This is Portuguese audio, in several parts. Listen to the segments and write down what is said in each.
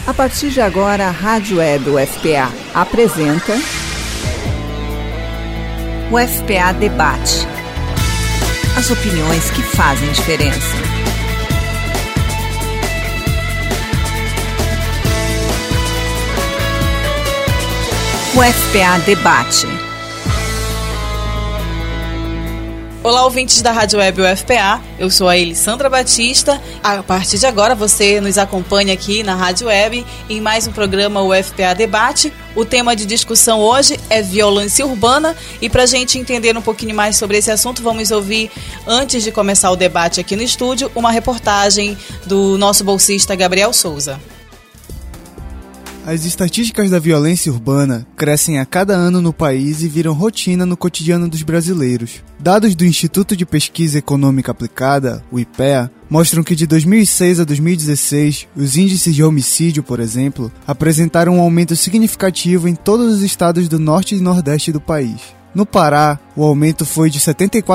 A partir de agora, a Rádio Web UFPA apresenta o UFPA Debate. As opiniões que fazem diferença. O UFPA Debate. Olá, ouvintes da Rádio Web UFPA, eu sou a Elisandra Batista. A partir de agora você nos acompanha aqui na Rádio Web em mais um programa UFPA Debate. O tema de discussão hoje é violência urbana e para a gente entender um pouquinho mais sobre esse assunto, vamos ouvir, antes de começar o debate aqui no estúdio, uma reportagem do nosso bolsista Gabriel Souza. As estatísticas da violência urbana crescem a cada ano no país e viram rotina no cotidiano dos brasileiros. Dados do Instituto de Pesquisa Econômica Aplicada, o IPEA, mostram que de 2006 a 2016, os índices de homicídio, por exemplo, apresentaram um aumento significativo em todos os estados do norte e nordeste do país. No Pará, o aumento foi de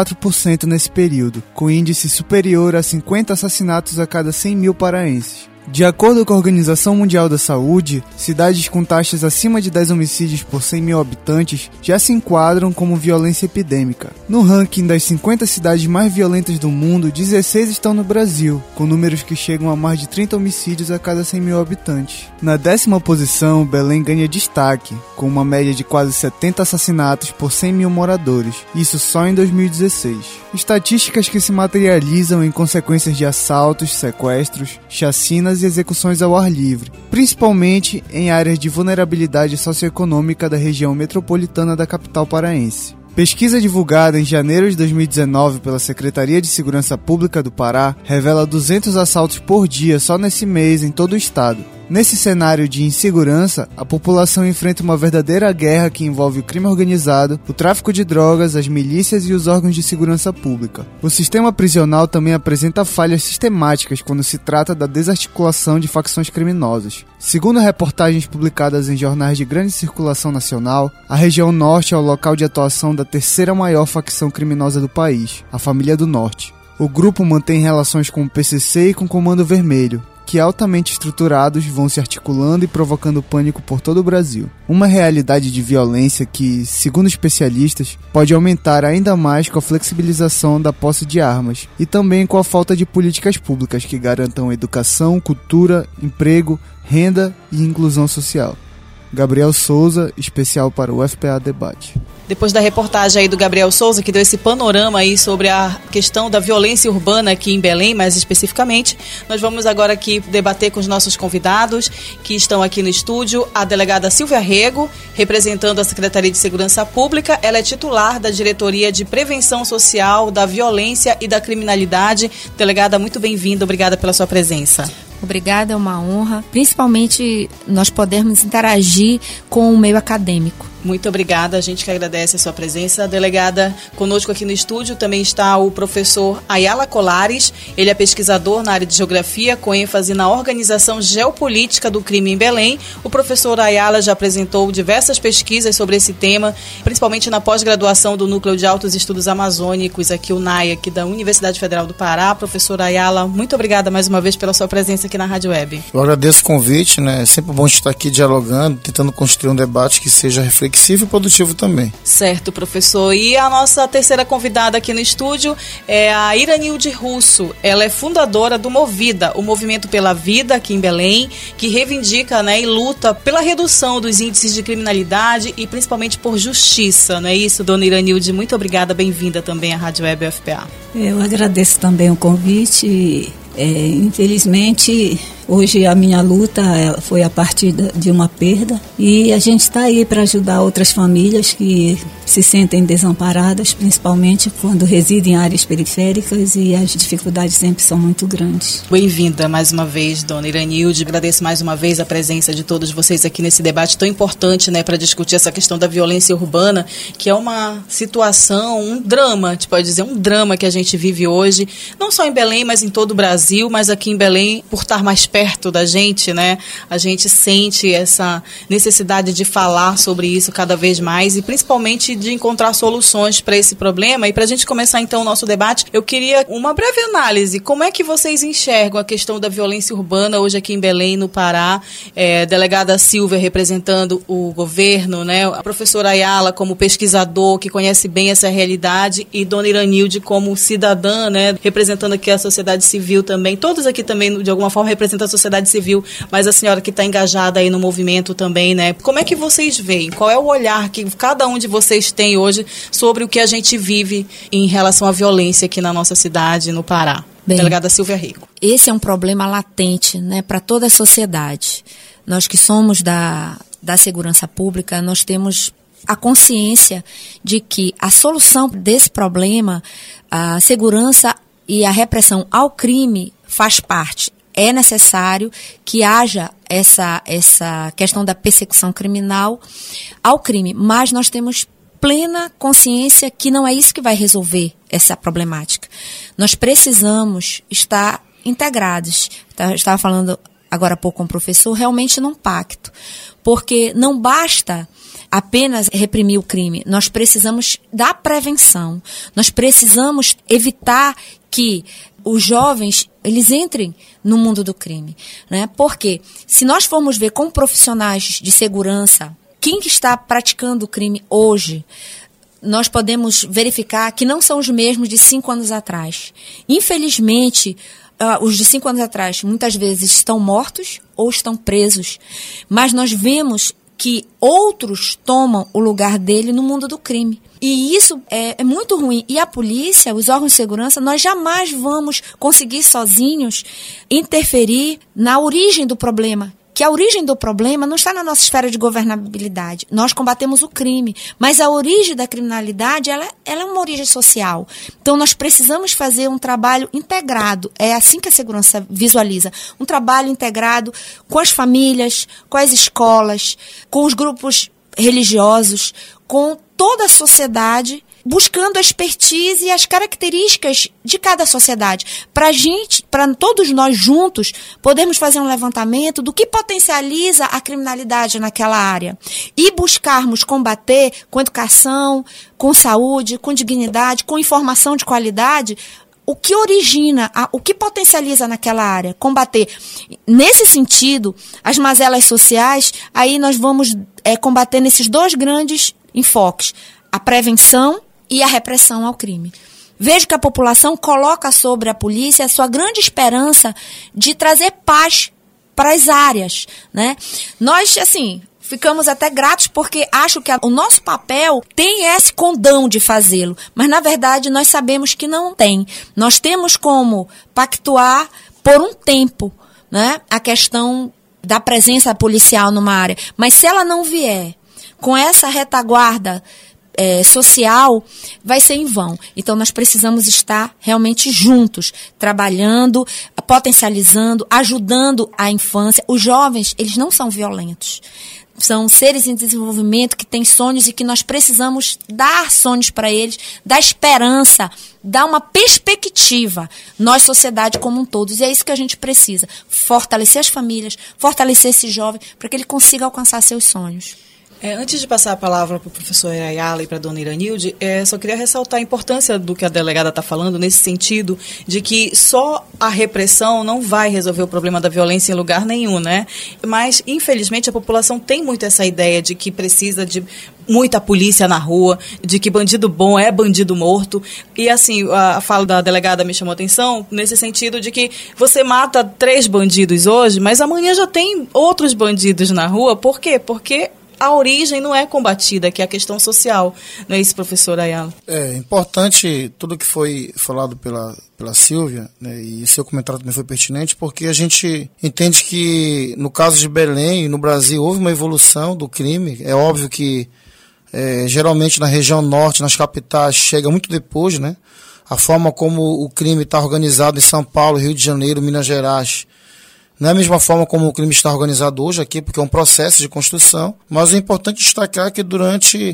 74% nesse período, com índice superior a 50 assassinatos a cada 100 mil paraenses. De acordo com a Organização Mundial da Saúde, cidades com taxas acima de 10 homicídios por 100 mil habitantes já se enquadram como violência epidêmica. No ranking das 50 cidades mais violentas do mundo, 16 estão no Brasil, com números que chegam a mais de 30 homicídios a cada 100 mil habitantes. Na 10ª posição, Belém ganha destaque, com uma média de quase 70 assassinatos por 100 mil moradores, isso só em 2016. Estatísticas que se materializam em consequências de assaltos, sequestros, chacinas e execuções ao ar livre, principalmente em áreas de vulnerabilidade socioeconômica da região metropolitana da capital paraense. Pesquisa divulgada em janeiro de 2019 pela Secretaria de Segurança Pública do Pará revela 200 assaltos por dia só nesse mês em todo o estado. Nesse cenário de insegurança, a população enfrenta uma verdadeira guerra que envolve o crime organizado, o tráfico de drogas, as milícias e os órgãos de segurança pública. O sistema prisional também apresenta falhas sistemáticas quando se trata da desarticulação de facções criminosas. Segundo reportagens publicadas em jornais de grande circulação nacional, a região norte é o local de atuação da terceira maior facção criminosa do país, a Família do Norte. O grupo mantém relações com o PCC e com o Comando Vermelho, que altamente estruturados vão se articulando e provocando pânico por todo o Brasil. Uma realidade de violência que, segundo especialistas, pode aumentar ainda mais com a flexibilização da posse de armas e também com a falta de políticas públicas que garantam educação, cultura, emprego, renda e inclusão social. Gabriel Souza, especial para o UFPA Debate. Depois da reportagem aí do Gabriel Souza, que deu esse panorama aí sobre a questão da violência urbana aqui em Belém, mais especificamente, nós vamos agora aqui debater com os nossos convidados que estão aqui no estúdio. A delegada Silvia Rego, representando a Secretaria de Segurança Pública, ela é titular da Diretoria de Prevenção Social da Violência e da Criminalidade. Delegada, muito bem-vinda, obrigada pela sua presença. Obrigada, é uma honra, principalmente nós podermos interagir com o meio acadêmico. Muito obrigada, a gente que agradece a sua presença. Delegada, conosco aqui no estúdio também está o professor Ayala Colares. Ele é pesquisador na área de geografia, com ênfase na organização geopolítica do crime em Belém. O professor Ayala já apresentou diversas pesquisas sobre esse tema, principalmente na pós-graduação do Núcleo de Altos Estudos Amazônicos, aqui o NAI, aqui da Universidade Federal do Pará. Professor Ayala, muito obrigada mais uma vez pela sua presença aqui na Rádio Web. Eu agradeço o convite, né? É sempre bom estar aqui dialogando, tentando construir um debate que seja reflexivo e produtivo também. Certo, professor. E a nossa terceira convidada aqui no estúdio é a Iranilde Russo. Ela é fundadora do Movida, o Movimento pela Vida aqui em Belém, que reivindica, né, e luta pela redução dos índices de criminalidade e principalmente por justiça, não é isso, dona Iranilde? Muito obrigada, bem-vinda também à Rádio Web UFPA. Eu agradeço também o convite. Infelizmente, hoje a minha luta foi a partir de uma perda e a gente está aí para ajudar outras famílias que se sentem desamparadas, principalmente quando residem em áreas periféricas e as dificuldades sempre são muito grandes. Bem-vinda mais uma vez, dona Iranilde. Agradeço mais uma vez a presença de todos vocês aqui nesse debate tão importante, né, para discutir essa questão da violência urbana, que é uma situação, um drama, a gente pode dizer, um drama que a gente vive hoje, não só em Belém, mas em todo o Brasil, mas aqui em Belém, por estar mais perto perto da gente, né? A gente sente essa necessidade de falar sobre isso cada vez mais e principalmente de encontrar soluções para esse problema. E para a gente começar então o nosso debate, eu queria uma breve análise. Como é que vocês enxergam a questão da violência urbana hoje aqui em Belém, no Pará? Delegada Silvia representando o governo, né? A professora Ayala como pesquisador que conhece bem essa realidade e Dona Iranilde como cidadã, né? Representando aqui a sociedade civil também. Todos aqui também, de alguma forma, representam a sociedade civil, mas a senhora que está engajada aí no movimento também, né? Como é que vocês veem? Qual é o olhar que cada um de vocês tem hoje sobre o que a gente vive em relação à violência aqui na nossa cidade, no Pará? Bem, Delegada Silvia Rico. Esse é um problema latente, né, para toda a sociedade. Nós que somos da segurança pública, nós temos a consciência de que a solução desse problema, a segurança e a repressão ao crime faz parte. É necessário que haja essa questão da persecução criminal ao crime, mas nós temos plena consciência que não é isso que vai resolver essa problemática. Nós precisamos estar integrados. Estava falando agora há pouco com o professor, realmente num pacto, porque não basta apenas reprimir o crime, nós precisamos da prevenção, nós precisamos evitar que os jovens eles entrem no mundo do crime, né? Porque se nós formos ver como profissionais de segurança, quem que está praticando o crime hoje, nós podemos verificar que não são os mesmos de 5 anos atrás. Infelizmente, os de 5 anos atrás muitas vezes estão mortos ou estão presos, mas nós vemos que outros tomam o lugar dele no mundo do crime. E isso é muito ruim. E a polícia, os órgãos de segurança, nós jamais vamos conseguir sozinhos interferir na origem do problema. Que a origem do problema não está na nossa esfera de governabilidade. Nós combatemos o crime, mas a origem da criminalidade ela é uma origem social. Então, nós precisamos fazer um trabalho integrado. É assim que a segurança visualiza. Um trabalho integrado com as famílias, com as escolas, com os grupos religiosos, com toda a sociedade, buscando a expertise e as características de cada sociedade. Para todos nós juntos, podermos fazer um levantamento do que potencializa a criminalidade naquela área e buscarmos combater com educação, com saúde, com dignidade, com informação de qualidade, o que origina, o que potencializa naquela área, combater. Nesse sentido, as mazelas sociais, aí nós vamos combater nesses 2 grandes enfoques, a prevenção e a repressão ao crime. Vejo que a população coloca sobre a polícia a sua grande esperança de trazer paz para as áreas, né? Nós, assim, ficamos até gratos porque acho que o nosso papel tem esse condão de fazê-lo, mas na verdade nós sabemos que não tem. Nós temos como pactuar por um tempo, né, a questão da presença policial numa área, mas se ela não vier com essa retaguarda social, vai ser em vão. Então, nós precisamos estar realmente juntos, trabalhando, potencializando, ajudando a infância. Os jovens, eles não são violentos. São seres em desenvolvimento que têm sonhos e que nós precisamos dar sonhos para eles, dar esperança, dar uma perspectiva, nós, sociedade como um todo. E é isso que a gente precisa, fortalecer as famílias, fortalecer esse jovem, para que ele consiga alcançar seus sonhos. Antes de passar a palavra para o professor Ayala e para a dona Iranilde, só queria ressaltar a importância do que a delegada está falando, nesse sentido de que só a repressão não vai resolver o problema da violência em lugar nenhum, né? Mas, infelizmente, a população tem muito essa ideia de que precisa de muita polícia na rua, de que bandido bom é bandido morto. E, assim, a fala da delegada me chamou a atenção nesse sentido de que você mata 3 bandidos hoje, mas amanhã já tem outros bandidos na rua. Por quê? Porque a origem não é combatida, que é a questão social. Não é isso, professor Ayala? É importante tudo que foi falado pela Silvia, né, e seu comentário também foi pertinente, porque a gente entende que, no caso de Belém, no Brasil, houve uma evolução do crime. É óbvio que, geralmente, na região norte, nas capitais, chega muito depois, né? A forma como o crime está organizado em São Paulo, Rio de Janeiro, Minas Gerais, não é a mesma forma como o crime está organizado hoje aqui, porque é um processo de construção, mas é importante destacar que durante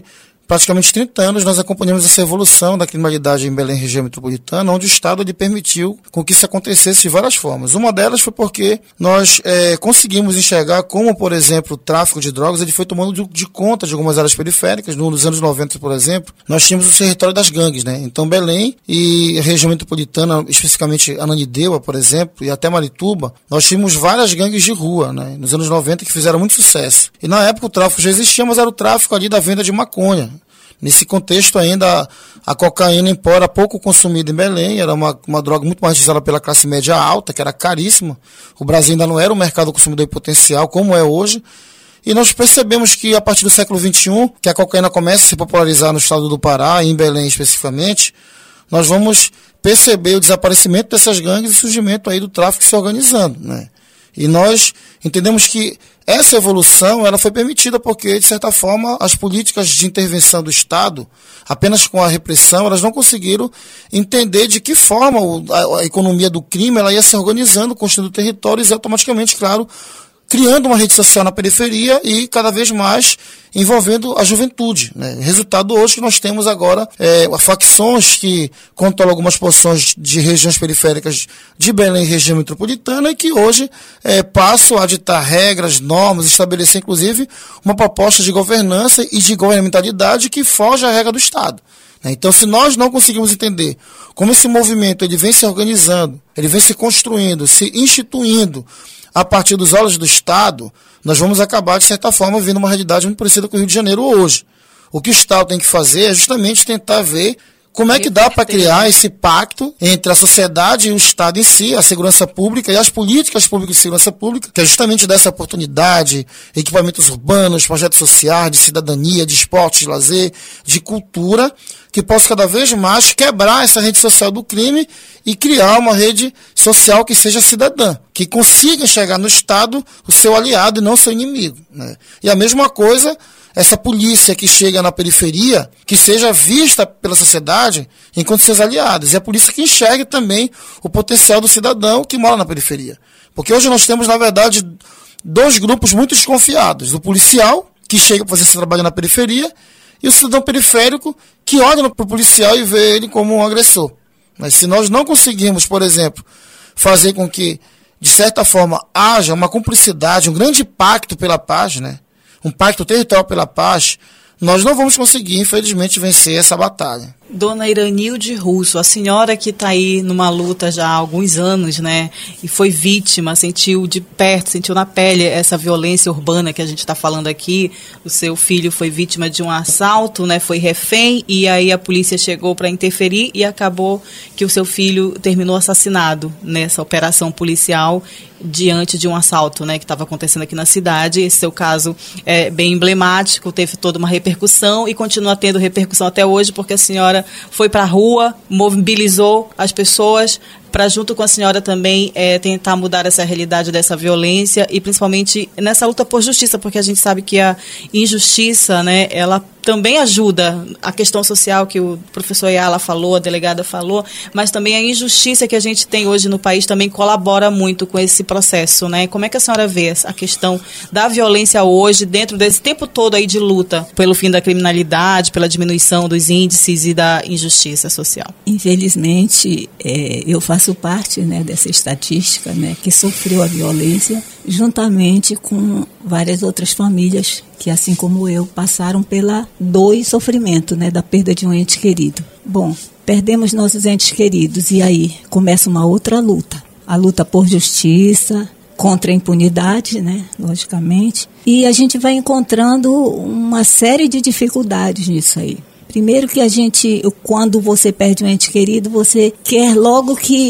praticamente 30 anos, nós acompanhamos essa evolução da criminalidade em Belém, região metropolitana, onde o Estado ele permitiu com que isso acontecesse de várias formas. Uma delas foi porque nós conseguimos enxergar como, por exemplo, o tráfico de drogas ele foi tomando de conta de algumas áreas periféricas. Nos anos 90, por exemplo, nós tínhamos o território das gangues, né? Então, Belém e a região metropolitana, especificamente Ananindeua, por exemplo, e até Marituba, nós tínhamos várias gangues de rua, né? Nos anos 90, que fizeram muito sucesso. E na época o tráfico já existia, mas era o tráfico ali da venda de maconha. Nesse contexto ainda, a cocaína em pó era pouco consumida em Belém, era uma droga muito mais utilizada pela classe média alta, que era caríssima. O Brasil ainda não era um mercado consumidor em potencial, como é hoje. E nós percebemos que a partir do século XXI, que a cocaína começa a se popularizar no estado do Pará, em Belém especificamente, nós vamos perceber o desaparecimento dessas gangues e o surgimento aí do tráfico se organizando, né? E nós entendemos que essa evolução ela foi permitida porque, de certa forma, as políticas de intervenção do Estado, apenas com a repressão, elas não conseguiram entender de que forma a economia do crime ela ia se organizando, construindo territórios e automaticamente, claro, criando uma rede social na periferia e cada vez mais envolvendo a juventude, né? Resultado hoje que nós temos agora facções que controlam algumas porções de regiões periféricas de Belém e região metropolitana e que hoje passam a ditar regras, normas, estabelecer inclusive uma proposta de governança e de governamentalidade que foge à regra do Estado. Então, se nós não conseguimos entender como esse movimento ele vem se organizando, ele vem se construindo, se instituindo a partir dos olhos do Estado, nós vamos acabar, de certa forma, vendo uma realidade muito parecida com o Rio de Janeiro hoje. O que o Estado tem que fazer é justamente tentar ver como é que dá para criar esse pacto entre a sociedade e o Estado em si, a segurança pública e as políticas públicas de segurança pública, que é justamente dessa oportunidade, equipamentos urbanos, projetos sociais, de cidadania, de esporte, de lazer, de cultura, que possa cada vez mais quebrar essa rede social do crime e criar uma rede social que seja cidadã, que consiga enxergar no Estado o seu aliado e não seu inimigo, né? E a mesma coisa, essa polícia que chega na periferia, que seja vista pela sociedade enquanto seus aliados. E a polícia que enxergue também o potencial do cidadão que mora na periferia. Porque hoje nós temos, na verdade, dois grupos muito desconfiados. O policial, que chega para fazer esse trabalho na periferia, e o cidadão periférico, que olha para o policial e vê ele como um agressor. Mas se nós não conseguirmos, por exemplo, fazer com que, de certa forma, haja uma cumplicidade, um grande pacto pela paz, né? Um pacto territorial pela paz, nós não vamos conseguir, infelizmente, vencer essa batalha. Dona Iranilde Russo, a senhora que está aí numa luta já há alguns anos, né, e foi vítima, sentiu de perto, sentiu na pele essa violência urbana que a gente está falando aqui. O seu filho foi vítima de um assalto, né, foi refém, e aí a polícia chegou para interferir e acabou que o seu filho terminou assassinado nessa operação policial diante de um assalto, né, que estava acontecendo aqui na cidade. Esse seu caso é bem emblemático, teve toda uma repercussão e continua tendo repercussão até hoje, porque a senhora foi para a rua, mobilizou as pessoas para, junto com a senhora também, tentar mudar essa realidade dessa violência e principalmente nessa luta por justiça, porque a gente sabe que a injustiça, né, ela também ajuda a questão social que o professor Ayala falou, a delegada falou, mas também a injustiça que a gente tem hoje no país também colabora muito com esse processo, né? Como é que a senhora vê a questão da violência hoje, dentro desse tempo todo aí de luta pelo fim da criminalidade, pela diminuição dos índices e da injustiça social? Infelizmente, eu faço parte, né, dessa estatística, né, que sofreu a violência, juntamente com várias outras famílias que, assim como eu, passaram pela dor e sofrimento, né, da perda de um ente querido. Bom, perdemos nossos entes queridos e aí começa uma outra luta. A luta por justiça, contra a impunidade, né, logicamente. E a gente vai encontrando uma série de dificuldades nisso aí. Primeiro que quando você perde um ente querido, você quer logo que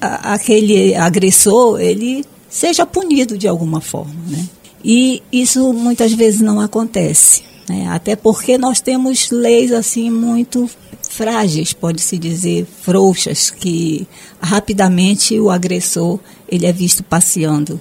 aquele agressor, ele seja punido de alguma forma, né? E isso muitas vezes não acontece, né? Até porque nós temos leis assim muito frágeis, pode-se dizer, frouxas, que rapidamente o agressor ele é visto passeando.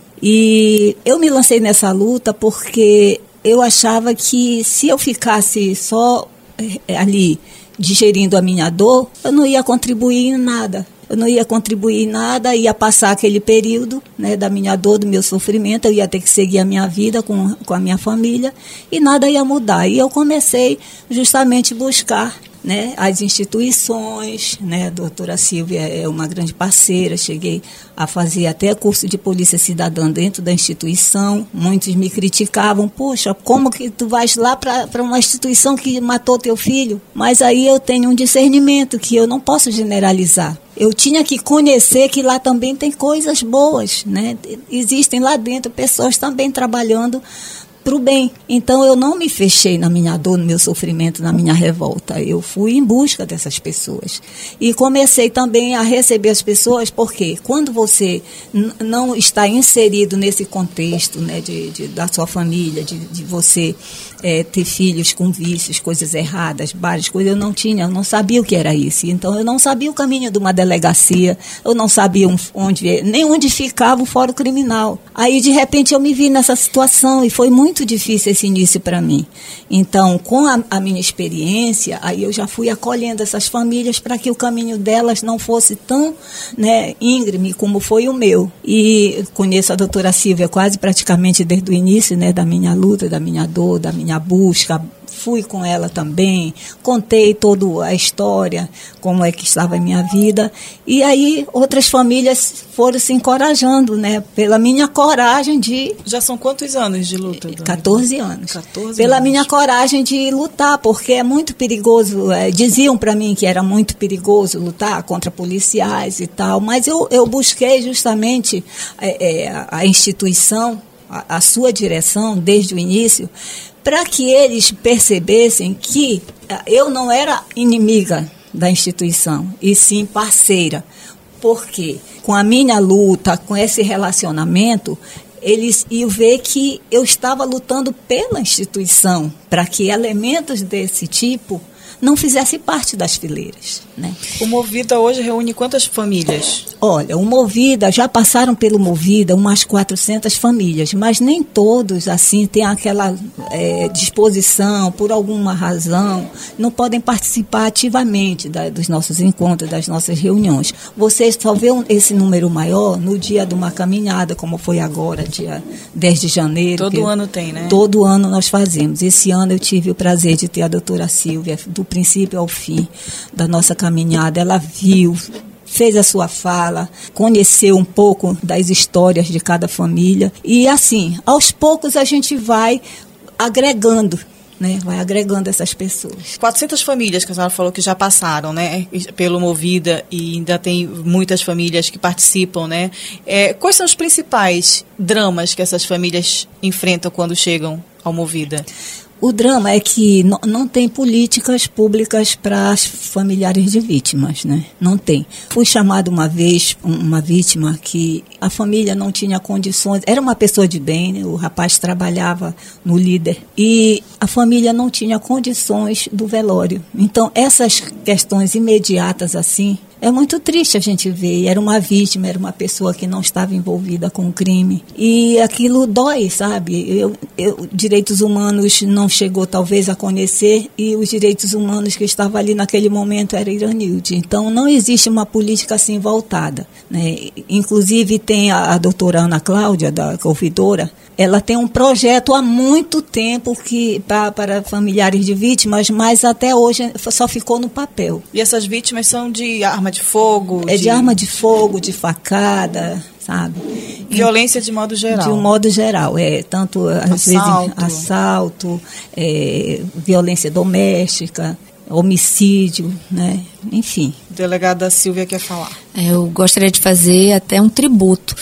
E eu me lancei nessa luta porque eu achava que se eu ficasse só ali digerindo a minha dor, eu não ia contribuir em nada. eu não ia contribuir em nada, ia passar aquele período, né, da minha dor, do meu sofrimento, eu ia ter que seguir a minha vida com a minha família e nada ia mudar. E eu comecei justamente a buscar, né, as instituições, né, a doutora Silvia é uma grande parceira, cheguei a fazer até curso de polícia cidadã dentro da instituição, muitos me criticavam, poxa, como que tu vais lá para uma instituição que matou teu filho? Mas aí eu tenho um discernimento que eu não posso generalizar. Eu tinha que conhecer que lá também tem coisas boas, né? Existem lá dentro pessoas também trabalhando para o bem. Então eu não me fechei na minha dor, no meu sofrimento, na minha revolta. Eu fui em busca dessas pessoas. E comecei também a receber as pessoas, porque quando você não está inserido nesse contexto, né, da sua família, de você ter filhos com vícios, coisas erradas, várias coisas, eu não sabia o que era isso. Então eu não sabia o caminho de uma delegacia, eu não sabia nem onde ficava o fórum criminal. Aí de repente eu me vi nessa situação e foi muito difícil esse início para mim. Então, com a minha experiência, aí eu já fui acolhendo essas famílias para que o caminho delas não fosse tão, né, íngreme como foi o meu. E conheço a doutora Silvia quase praticamente desde o início, né, da minha luta, da minha dor, da minha busca. Fui com ela também, contei toda a história, como é que estava a minha vida. E aí outras famílias foram se encorajando, né? Pela minha coragem de... Já são quantos anos de luta? 14 anos. 14 Pela anos. minha coragem de lutar, porque é muito perigoso. Diziam para mim que era muito perigoso lutar contra policiais e tal, mas eu busquei justamente a instituição, a sua direção, desde o início, para que eles percebessem que eu não era inimiga da instituição, e sim parceira. Porque com a minha luta, com esse relacionamento, eles iam ver que eu estava lutando pela instituição, para que elementos desse tipo não fizessem parte das fileiras, né? O Movida hoje reúne quantas famílias? Olha, o Movida, já passaram pelo Movida umas 400 famílias, mas nem todos, assim, têm aquela disposição, por alguma razão, não podem participar ativamente dos nossos encontros, das nossas reuniões. Você só vê esse número maior no dia de uma caminhada, como foi agora, dia 10 de janeiro. Todo ano tem, né? Todo ano nós fazemos. Esse ano eu tive o prazer de ter a doutora Silvia, do princípio ao fim da nossa caminhada. Ela viu, fez a sua fala, conheceu um pouco das histórias de cada família. E assim, aos poucos a gente vai agregando, né? Vai agregando essas pessoas. 400 famílias que a senhora falou que já passaram, né, pelo Movida, e ainda tem muitas famílias que participam, né? Quais são os principais dramas que essas famílias enfrentam quando chegam ao Movida? O drama é que não tem políticas públicas para as familiares de vítimas, né? Não tem. Fui chamada uma vez, uma vítima que a família não tinha condições, era uma pessoa de bem, né? O rapaz trabalhava no Líder, e a família não tinha condições do velório. Então, essas questões imediatas assim, é muito triste a gente ver. Era uma vítima, era uma pessoa que não estava envolvida com o crime. E aquilo dói, sabe? Direitos humanos não chegou talvez a conhecer, e os direitos humanos que estavam ali naquele momento era Iranilde. Então não existe uma política assim voltada, né? Inclusive tem a doutora Ana Cláudia, da ouvidora, ela tem um projeto há muito tempo para familiares de vítimas, mas até hoje só ficou no papel. E essas vítimas são de arma de fogo? De arma de fogo, de facada, sabe? Violência de modo geral. De um modo geral, tanto às vezes assalto, violência doméstica, homicídio, né? Enfim. Delegada Silvia quer falar. Eu gostaria de fazer até um tributo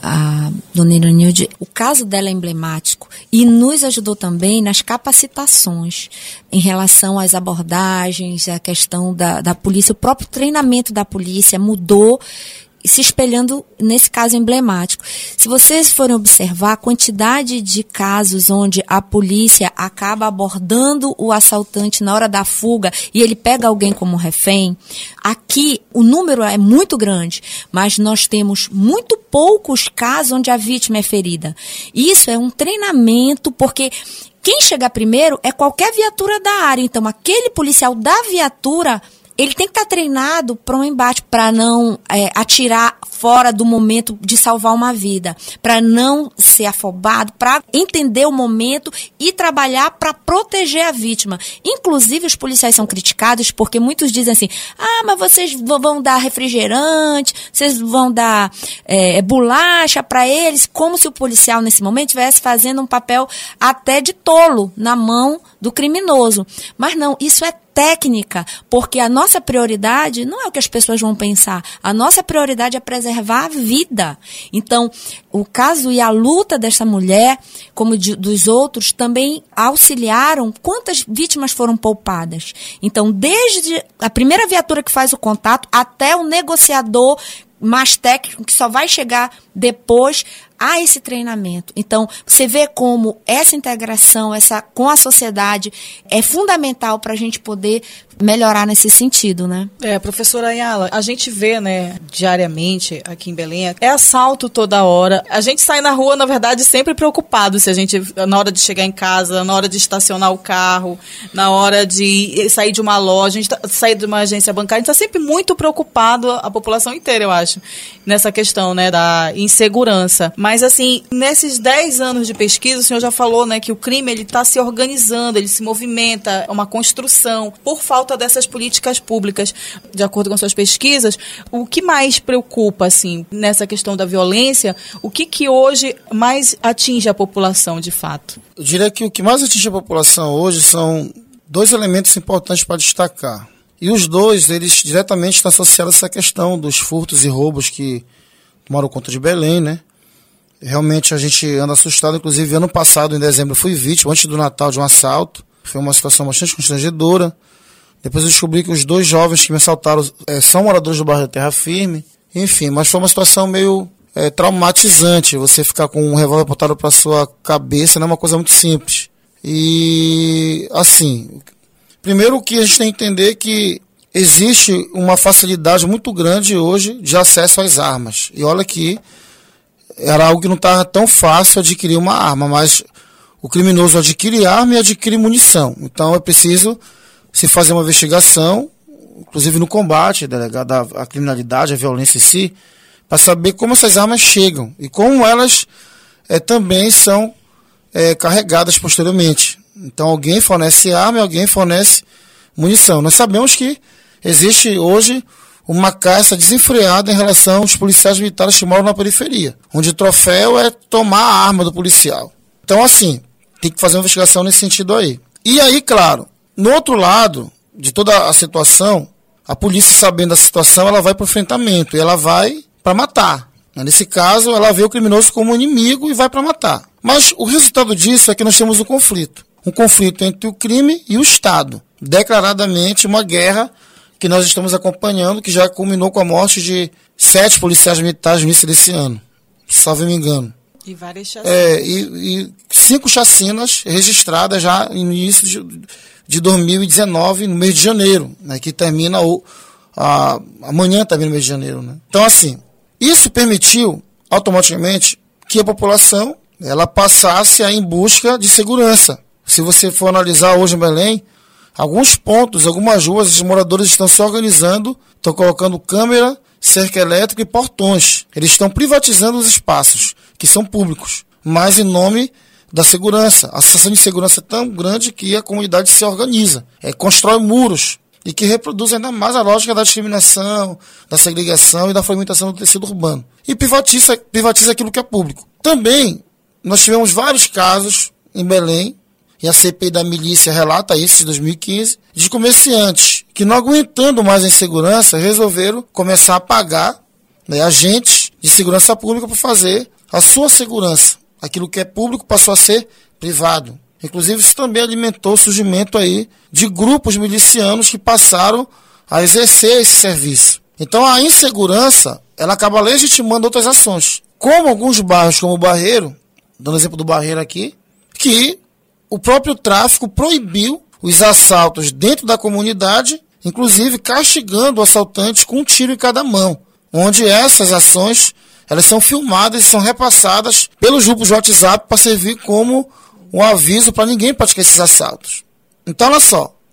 à dona Iranilde. O caso dela é emblemático e nos ajudou também nas capacitações em relação às abordagens, a questão da polícia. O próprio treinamento da polícia mudou, se espelhando nesse caso emblemático. Se vocês forem observar a quantidade de casos onde a polícia acaba abordando o assaltante na hora da fuga e ele pega alguém como refém, aqui o número é muito grande, mas nós temos muito poucos casos onde a vítima é ferida. Isso é um treinamento, porque quem chega primeiro é qualquer viatura da área. Então, aquele policial da viatura ele tem que estar treinado para um embate, para não atirar fora do momento de salvar uma vida, para não ser afobado, para entender o momento e trabalhar para proteger a vítima. Inclusive, os policiais são criticados porque muitos dizem assim, mas vocês vão dar refrigerante, vocês vão dar bolacha para eles, como se o policial nesse momento estivesse fazendo um papel até de tolo na mão do criminoso. Mas não, isso é técnica, porque a nossa prioridade não é o que as pessoas vão pensar. A nossa prioridade é preservar a vida. Então, o caso e a luta dessa mulher, como dos outros, também auxiliaram quantas vítimas foram poupadas. Então, desde a primeira viatura que faz o contato até o negociador mais técnico, que só vai chegar depois, há esse treinamento. Então, você vê como essa integração com a sociedade é fundamental para a gente poder melhorar nesse sentido, né? Professora Ayala, a gente vê, né, diariamente aqui em Belém, é assalto toda hora. A gente sai na rua, na verdade, sempre preocupado na hora de chegar em casa, na hora de estacionar o carro, na hora de sair de uma loja, sair de uma agência bancária, a gente está sempre muito preocupado, a população inteira, eu acho, nessa questão, né, da insegurança. Mas, assim, nesses 10 anos de pesquisa, o senhor já falou, né, que o crime ele está se organizando, ele se movimenta, é uma construção por falta dessas políticas públicas. De acordo com suas pesquisas, o que mais preocupa, assim, nessa questão da violência, o que hoje mais atinge a população, de fato? Eu diria que o que mais atinge a população hoje são 2 elementos importantes para destacar. E os 2, eles diretamente estão associados a essa questão dos furtos e roubos que tomaram conta de Belém, né? Realmente a gente anda assustado. Inclusive, ano passado, em dezembro, eu fui vítima, antes do Natal, de um assalto. Foi uma situação bastante constrangedora. Depois eu descobri que os 2 jovens que me assaltaram são moradores do bairro da Terra Firme. Enfim, mas foi uma situação meio traumatizante. Você ficar com um revólver apontado para sua cabeça não é uma coisa muito simples. E, assim, primeiro que a gente tem que entender que existe uma facilidade muito grande hoje de acesso às armas. E olha que era algo que não estava tão fácil adquirir uma arma, mas o criminoso adquire arma e adquire munição. Então é preciso se fazer uma investigação, inclusive no combate à criminalidade, à violência em si, para saber como essas armas chegam e como elas também são carregadas posteriormente. Então alguém fornece arma e alguém fornece munição. Nós sabemos que existe hoje uma caça desenfreada em relação aos policiais militares que moram na periferia, onde o troféu é tomar a arma do policial. Então, assim, tem que fazer uma investigação nesse sentido aí. E aí, claro, no outro lado de toda a situação, a polícia, sabendo da situação, ela vai para o enfrentamento e ela vai para matar. Nesse caso, ela vê o criminoso como inimigo e vai para matar. Mas o resultado disso é que nós temos um conflito entre o crime e o Estado. Declaradamente uma guerra que nós estamos acompanhando, que já culminou com a morte de 7 policiais militares no início desse ano, salvo me engano. E várias chacinas. E 5 chacinas registradas já no início de 2019, no mês de janeiro, né, que termina amanhã termina o mês de janeiro. Né? Então, assim, isso permitiu automaticamente que a população ela passasse a ir em busca de segurança. Se você for analisar hoje em Belém, alguns pontos, algumas ruas, os moradores estão se organizando, estão colocando câmera, cerca elétrica e portões. Eles estão privatizando os espaços, que são públicos, mas em nome da segurança. A sensação de segurança é tão grande que a comunidade se organiza, constrói muros e que reproduz ainda mais a lógica da discriminação, da segregação e da fragmentação do tecido urbano. E privatiza aquilo que é público. Também, nós tivemos vários casos em Belém, e a CPI da milícia relata isso de 2015, de comerciantes que, não aguentando mais a insegurança, resolveram começar a pagar agentes de segurança pública para fazer a sua segurança. Aquilo que é público passou a ser privado. Inclusive, isso também alimentou o surgimento aí de grupos milicianos que passaram a exercer esse serviço. Então, a insegurança, ela acaba legitimando outras ações. Como alguns bairros, como o Barreiro, dando exemplo do Barreiro aqui, que o próprio tráfico proibiu os assaltos dentro da comunidade, inclusive castigando o assaltante com um tiro em cada mão, onde essas ações elas são filmadas e são repassadas pelos grupos de WhatsApp para servir como um aviso para ninguém praticar esses assaltos. Então, olha só,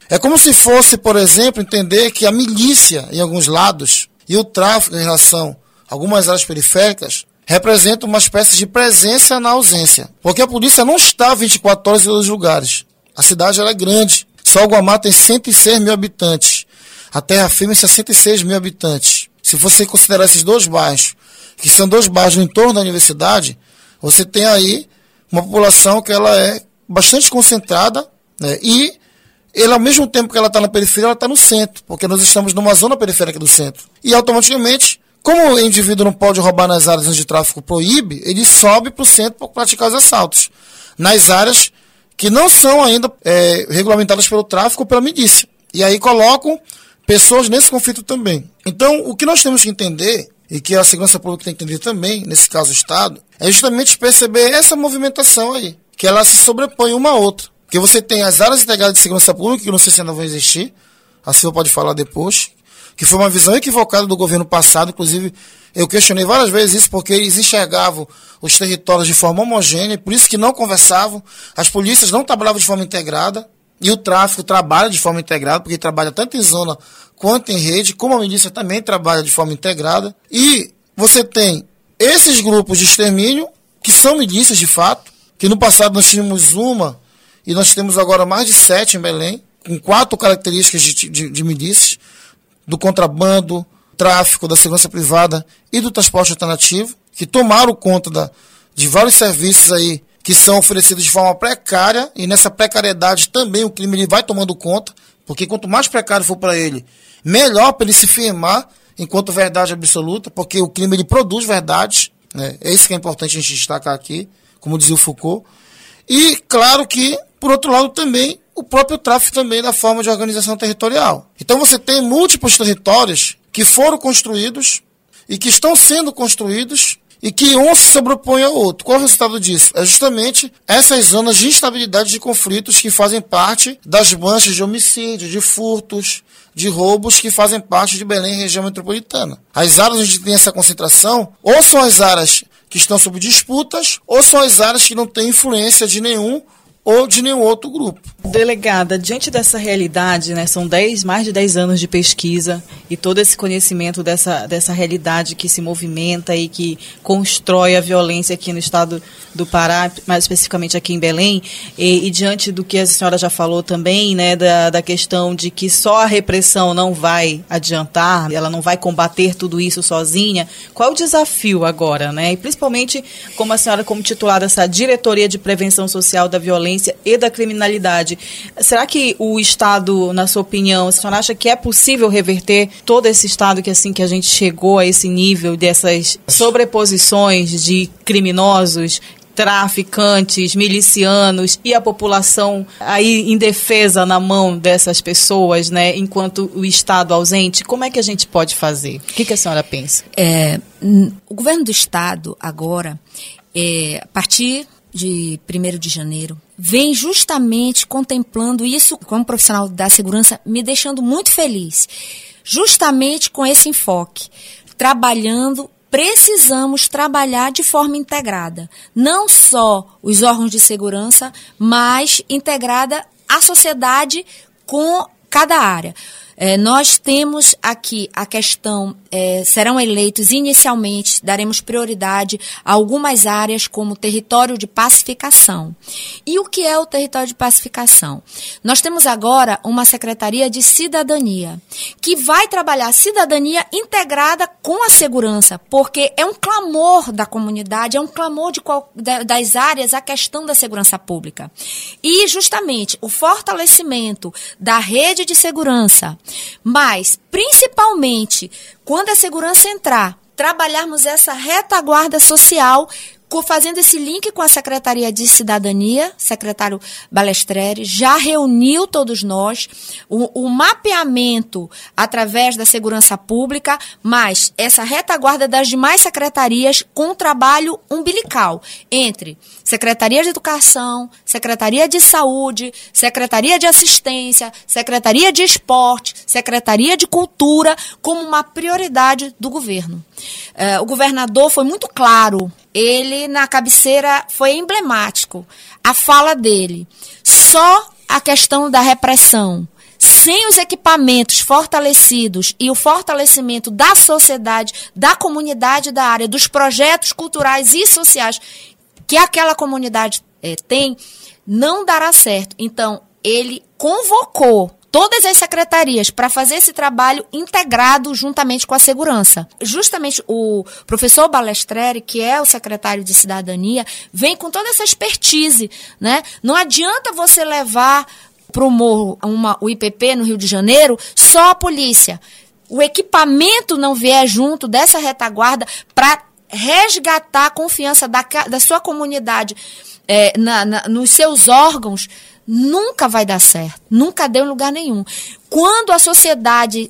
É como se fosse, por exemplo, entender que a milícia, em alguns lados, e o tráfico em relação a algumas áreas periféricas, representam uma espécie de presença na ausência. Porque a polícia não está 24 horas em todos os lugares. A cidade ela é grande. Só o Guamá tem 106 mil habitantes. A Terra Firme, 66 mil habitantes. Se você considerar esses dois bairros, que são dois bairros no entorno da universidade, você tem aí uma população que ela é bastante concentrada, né? E ela, ao mesmo tempo que ela está na periferia, ela está no centro, porque nós estamos numa zona periférica do centro. E automaticamente, como o indivíduo não pode roubar nas áreas onde o tráfico proíbe, ele sobe para o centro para praticar os assaltos. Nas áreas que não são ainda regulamentadas pelo tráfico ou pela milícia. E aí colocam pessoas nesse conflito também. Então, o que nós temos que entender, e que a segurança pública tem que entender também, nesse caso o Estado, é justamente perceber essa movimentação aí, que ela se sobrepõe uma a outra. Porque você tem as áreas integradas de segurança pública, que não sei se ainda vão existir, a Silvia pode falar depois, que foi uma visão equivocada do governo passado. Inclusive, eu questionei várias vezes isso, porque eles enxergavam os territórios de forma homogênea, por isso que não conversavam, as polícias não trabalhavam de forma integrada, e o tráfico trabalha de forma integrada, porque trabalha tanto em zona quanto em rede, como a milícia também trabalha de forma integrada. E você tem esses grupos de extermínio, que são milícias de fato, que no passado nós tínhamos uma, e nós temos agora mais de 7 em Belém, com 4 características de milícias, do contrabando, tráfico, da segurança privada e do transporte alternativo, que tomaram conta de vários serviços aí que são oferecidos de forma precária, e nessa precariedade também o crime ele vai tomando conta, porque quanto mais precário for para ele, melhor para ele se firmar enquanto verdade absoluta, porque o crime ele produz verdades, né? É isso que é importante a gente destacar aqui, como dizia o Foucault. E claro que, por outro lado, também o próprio tráfico também da forma de organização territorial. Então você tem múltiplos territórios que foram construídos e que estão sendo construídos e que um se sobrepõe ao outro. Qual é o resultado disso? É justamente essas zonas de instabilidade, de conflitos que fazem parte das manchas de homicídio, de furtos, de roubos que fazem parte de Belém, região metropolitana. As áreas onde tem essa concentração, ou são as áreas que estão sob disputas, ou são as áreas que não têm influência de nenhum ou de nenhum outro grupo. Delegada, diante dessa realidade, né, são mais de 10 anos de pesquisa e todo esse conhecimento dessa realidade que se movimenta e que constrói a violência aqui no estado do Pará, mais especificamente aqui em Belém, e diante do que a senhora já falou também, né, da questão de que só a repressão não vai adiantar, ela não vai combater tudo isso sozinha, qual é o desafio agora, né? E principalmente como a senhora, como titular dessa Diretoria de Prevenção Social da Violência e da Criminalidade, será que o Estado, na sua opinião, a senhora acha que é possível reverter todo esse Estado que assim que a gente chegou a esse nível dessas sobreposições de criminosos, traficantes, milicianos e a população aí indefesa na mão dessas pessoas, né, enquanto o Estado ausente? Como é que a gente pode fazer? O que a senhora pensa? O governo do Estado agora, a partir de 1º de janeiro, vem justamente contemplando isso como profissional da segurança, me deixando muito feliz, justamente com esse enfoque, precisamos trabalhar de forma integrada, não só os órgãos de segurança, mas integrada a sociedade com cada área. Nós temos aqui a questão, serão eleitos inicialmente, daremos prioridade a algumas áreas como território de pacificação. E o que é o território de pacificação? Nós temos agora uma Secretaria de Cidadania, que vai trabalhar a cidadania integrada com a segurança, porque é um clamor da comunidade, é um clamor das áreas a questão da segurança pública. E justamente o fortalecimento da rede de segurança, mas, principalmente, quando a segurança entrar, trabalharmos essa retaguarda social, fazendo esse link com a Secretaria de Cidadania, secretário Balestreri, já reuniu todos nós, o mapeamento através da segurança pública, mas essa retaguarda das demais secretarias com trabalho umbilical entre Secretaria de Educação, Secretaria de Saúde, Secretaria de Assistência, Secretaria de Esporte, Secretaria de Cultura, como uma prioridade do governo. O governador foi muito claro, ele na cabeceira foi emblemático, a fala dele, só a questão da repressão, sem os equipamentos fortalecidos e o fortalecimento da sociedade, da comunidade da área, dos projetos culturais e sociais que aquela comunidade tem, não dará certo. Então, ele convocou todas as secretarias para fazer esse trabalho integrado juntamente com a segurança. Justamente o professor Balestreri, que é o secretário de Cidadania, vem com toda essa expertise, né? Não adianta você levar para o morro o IPP no Rio de Janeiro só a polícia. O equipamento não vier junto dessa retaguarda para resgatar a confiança da sua comunidade nos seus órgãos, nunca vai dar certo, nunca deu em lugar nenhum. Quando a sociedade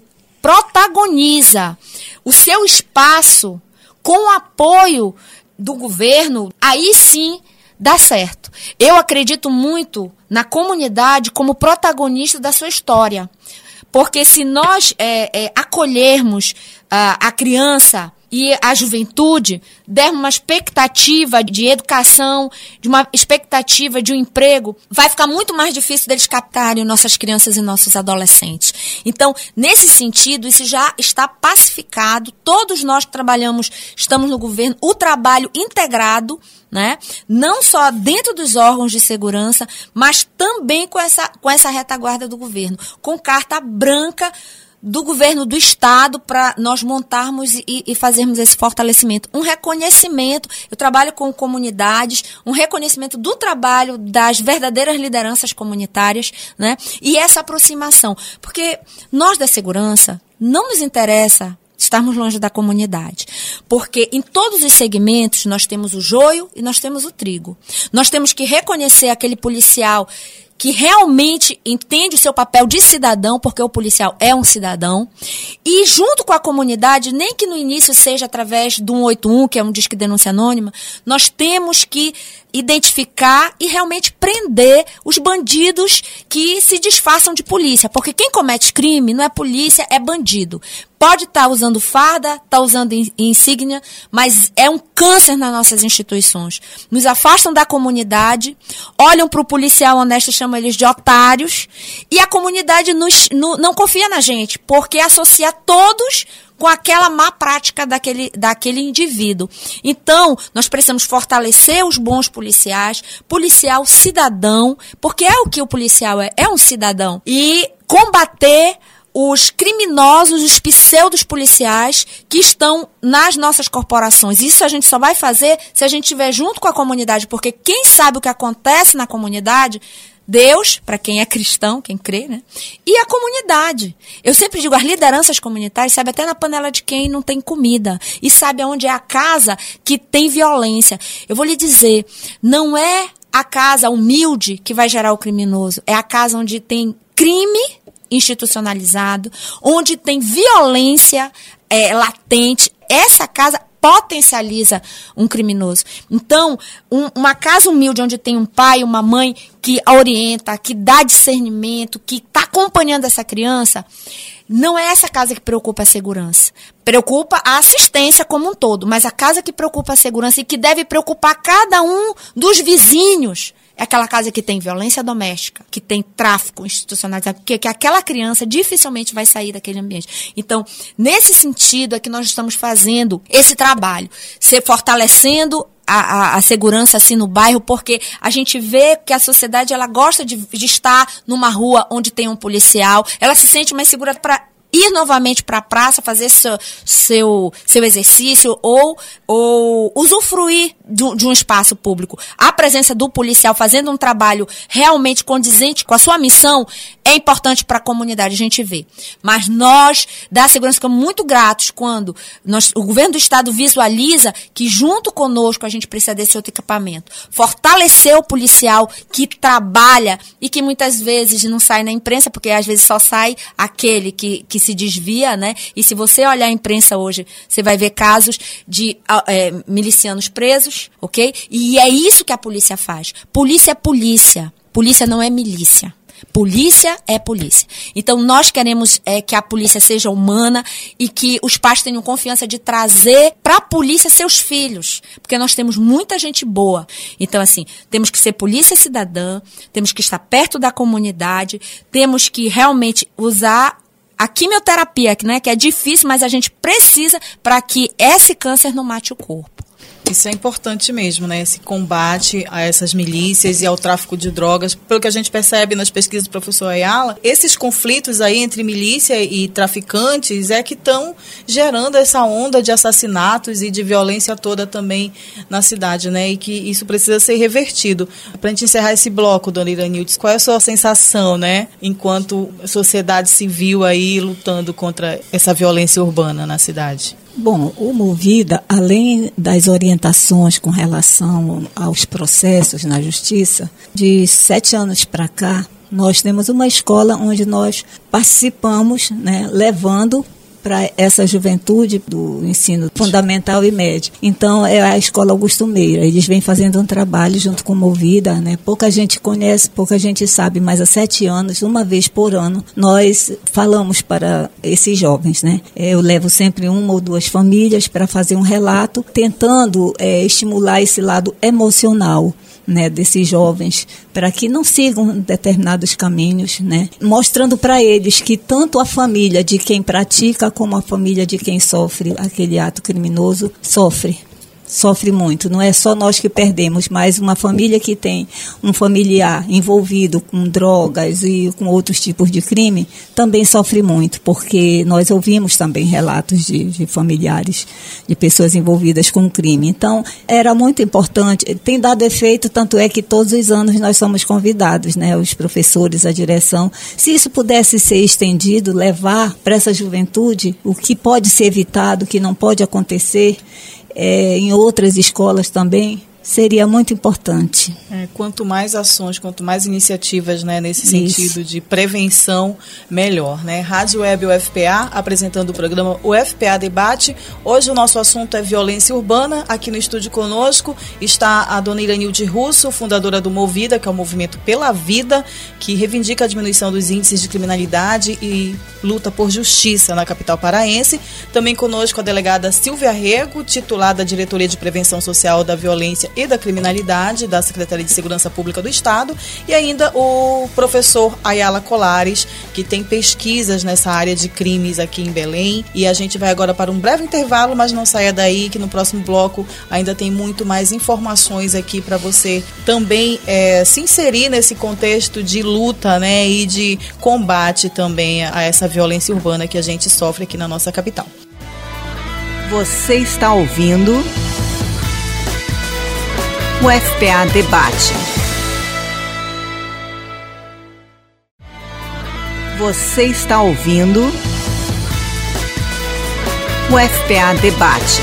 protagoniza o seu espaço com o apoio do governo, aí sim dá certo. Eu acredito muito na comunidade como protagonista da sua história, porque se nós acolhermos a criança e a juventude, dermos uma expectativa de educação, de uma expectativa de um emprego, vai ficar muito mais difícil deles captarem nossas crianças e nossos adolescentes. Então, nesse sentido, isso já está pacificado. Todos nós que trabalhamos, estamos no governo, o trabalho integrado, né? Não só dentro dos órgãos de segurança, mas também com essa retaguarda do governo, com carta branca do governo do estado para nós montarmos e fazermos esse fortalecimento. Um reconhecimento, eu trabalho com comunidades, um reconhecimento do trabalho das verdadeiras lideranças comunitárias, né? E essa aproximação, porque nós da segurança não nos interessa estarmos longe da comunidade, porque em todos os segmentos nós temos o joio e nós temos o trigo. Nós temos que reconhecer aquele policial que realmente entende o seu papel de cidadão, porque o policial é um cidadão, e junto com a comunidade, nem que no início seja através do 181, que é um disque de denúncia anônima, nós temos que identificar e realmente prender os bandidos que se disfarçam de polícia, porque quem comete crime não é polícia, é bandido. Pode estar usando farda, estar usando insígnia, mas é um câncer nas nossas instituições. Nos afastam da comunidade, olham para o policial honesto e chamam eles de otários, e a comunidade não confia na gente, porque associa todos com aquela má prática daquele indivíduo. Então, nós precisamos fortalecer os bons policiais, policial cidadão, porque é o que o policial é um cidadão, e combater os criminosos, os pseudos policiais que estão nas nossas corporações. Isso a gente só vai fazer se a gente estiver junto com a comunidade, porque quem sabe o que acontece na comunidade, Deus, para quem é cristão, quem crê, né? E a comunidade. Eu sempre digo, as lideranças comunitárias sabem até na panela de quem não tem comida. E sabe onde é a casa que tem violência. Eu vou lhe dizer, não é a casa humilde que vai gerar o criminoso. É a casa onde tem crime institucionalizado, onde tem violência latente. Essa casa potencializa um criminoso. Então, uma casa humilde onde tem um pai, uma mãe que a orienta, que dá discernimento, que está acompanhando essa criança, não é essa casa que preocupa a segurança. Preocupa a assistência como um todo, mas a casa que preocupa a segurança e que deve preocupar cada um dos vizinhos é aquela casa que tem violência doméstica, que tem tráfico institucionalizado, que aquela criança dificilmente vai sair daquele ambiente. Então, nesse sentido é que nós estamos fazendo esse trabalho, fortalecendo a segurança assim no bairro, porque a gente vê que a sociedade ela gosta de estar numa rua onde tem um policial, ela se sente mais segura para ir novamente para a praça, fazer seu exercício ou usufruir de um espaço público. A presença do policial fazendo um trabalho realmente condizente com a sua missão é importante para a comunidade, a gente vê. Mas nós, da segurança, ficamos muito gratos quando o governo do estado visualiza que junto conosco a gente precisa desse outro equipamento. Fortalecer o policial que trabalha e que muitas vezes não sai na imprensa, porque às vezes só sai aquele que se desvia, né? E se você olhar a imprensa hoje, você vai ver casos de milicianos presos, ok? E é isso que a polícia faz. Polícia é polícia. Polícia não é milícia. Polícia é polícia. Então, nós queremos que a polícia seja humana e que os pais tenham confiança de trazer para a polícia seus filhos. Porque nós temos muita gente boa. Então, assim, temos que ser polícia cidadã, temos que estar perto da comunidade, temos que realmente usar a quimioterapia, né, que é difícil, mas a gente precisa para que esse câncer não mate o corpo. Isso é importante mesmo, né? Esse combate a essas milícias e ao tráfico de drogas. Pelo que a gente percebe nas pesquisas do professor Ayala, esses conflitos aí entre milícia e traficantes é que estão gerando essa onda de assassinatos e de violência toda também na cidade, né? E que isso precisa ser revertido. Para a gente encerrar esse bloco, dona Iranildes, qual é a sua sensação, né? Enquanto sociedade civil aí lutando contra essa violência urbana na cidade? Bom, o Movida, além das orientações com relação aos processos na justiça, de 7 anos para cá, nós temos uma escola onde nós participamos, né, levando para essa juventude do ensino fundamental e médio. Então, é a Escola Augusto Meira. Eles vêm fazendo um trabalho junto com o Movida, né? Pouca gente conhece, pouca gente sabe, mas há 7 anos, uma vez por ano, nós falamos para esses jovens, né? Eu levo sempre 1 ou 2 famílias para fazer um relato, tentando estimular esse lado emocional, né, desses jovens, para que não sigam determinados caminhos, né, mostrando para eles que tanto a família de quem pratica como a família de quem sofre aquele ato criminoso sofre muito. Não é só nós que perdemos, mas uma família que tem um familiar envolvido com drogas e com outros tipos de crime também sofre muito, porque nós ouvimos também relatos de familiares, de pessoas envolvidas com crime. Então, era muito importante, tem dado efeito, tanto é que todos os anos nós somos convidados, né, os professores, a direção. Se isso pudesse ser estendido, levar para essa juventude o que pode ser evitado, o que não pode acontecer, em outras escolas também, seria muito importante. Quanto mais ações, quanto mais iniciativas, né, nesse sentido de prevenção, melhor, né? Rádio Web UFPA, apresentando o programa UFPA Debate. Hoje o nosso assunto é violência urbana. Aqui no estúdio conosco está a dona Iranilde Russo, fundadora do Movida, que é o Movimento pela Vida, que reivindica a diminuição dos índices de criminalidade e luta por justiça na capital paraense. Também conosco a delegada Silvia Rego, titular da Diretoria de Prevenção Social da Violência e da Criminalidade da Secretaria de Segurança Pública do Estado, e ainda o professor Ayala Colares, que tem pesquisas nessa área de crimes aqui em Belém. E a gente vai agora para um breve intervalo, mas não saia daí, que no próximo bloco ainda tem muito mais informações aqui para você também se inserir nesse contexto de luta, né, e de combate também a essa violência urbana que a gente sofre aqui na nossa capital. Você está ouvindo o UFPA Debate. Você está ouvindo o UFPA Debate.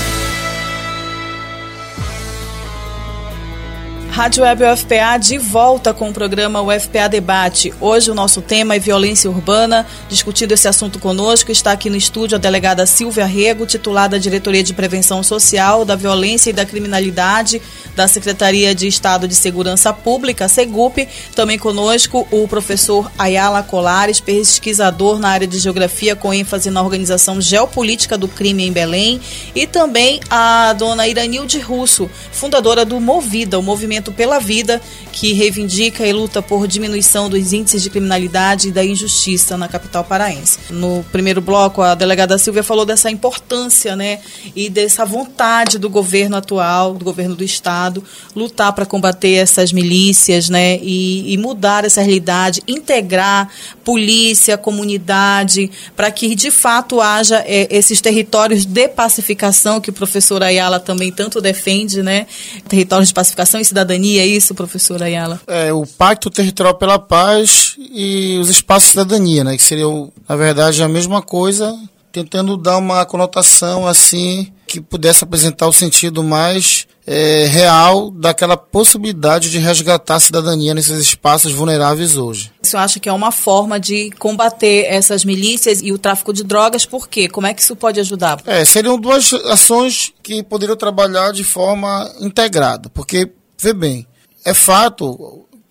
Rádio Web UFPA de volta com o programa UFPA Debate. Hoje o nosso tema é violência urbana. Discutindo esse assunto conosco, está aqui no estúdio a delegada Silvia Rego, titular da Diretoria de Prevenção Social da Violência e da Criminalidade da Secretaria de Estado de Segurança Pública, SEGUP. Também conosco o professor Ayala Colares, pesquisador na área de Geografia com ênfase na organização geopolítica do crime em Belém. E também a dona Iranilde Russo, fundadora do Movida, o Movimento pela Vida, que reivindica e luta por diminuição dos índices de criminalidade e da injustiça na capital paraense. No primeiro bloco, a delegada Silvia falou dessa importância, né, e dessa vontade do governo atual, do governo do Estado, lutar para combater essas milícias, né, e mudar essa realidade, integrar polícia, comunidade, para que de fato haja esses territórios de pacificação que o professor Ayala também tanto defende, né, territórios de pacificação e cidadania. É isso, professor Ayala? O Pacto Territorial pela Paz e os espaços de cidadania, né, que seriam, na verdade, a mesma coisa, tentando dar uma conotação assim que pudesse apresentar o sentido mais real daquela possibilidade de resgatar a cidadania nesses espaços vulneráveis hoje. O senhor acha que é uma forma de combater essas milícias e o tráfico de drogas? Por quê? Como é que isso pode ajudar? Seriam 2 ações que poderiam trabalhar de forma integrada, porque, vê bem, é fato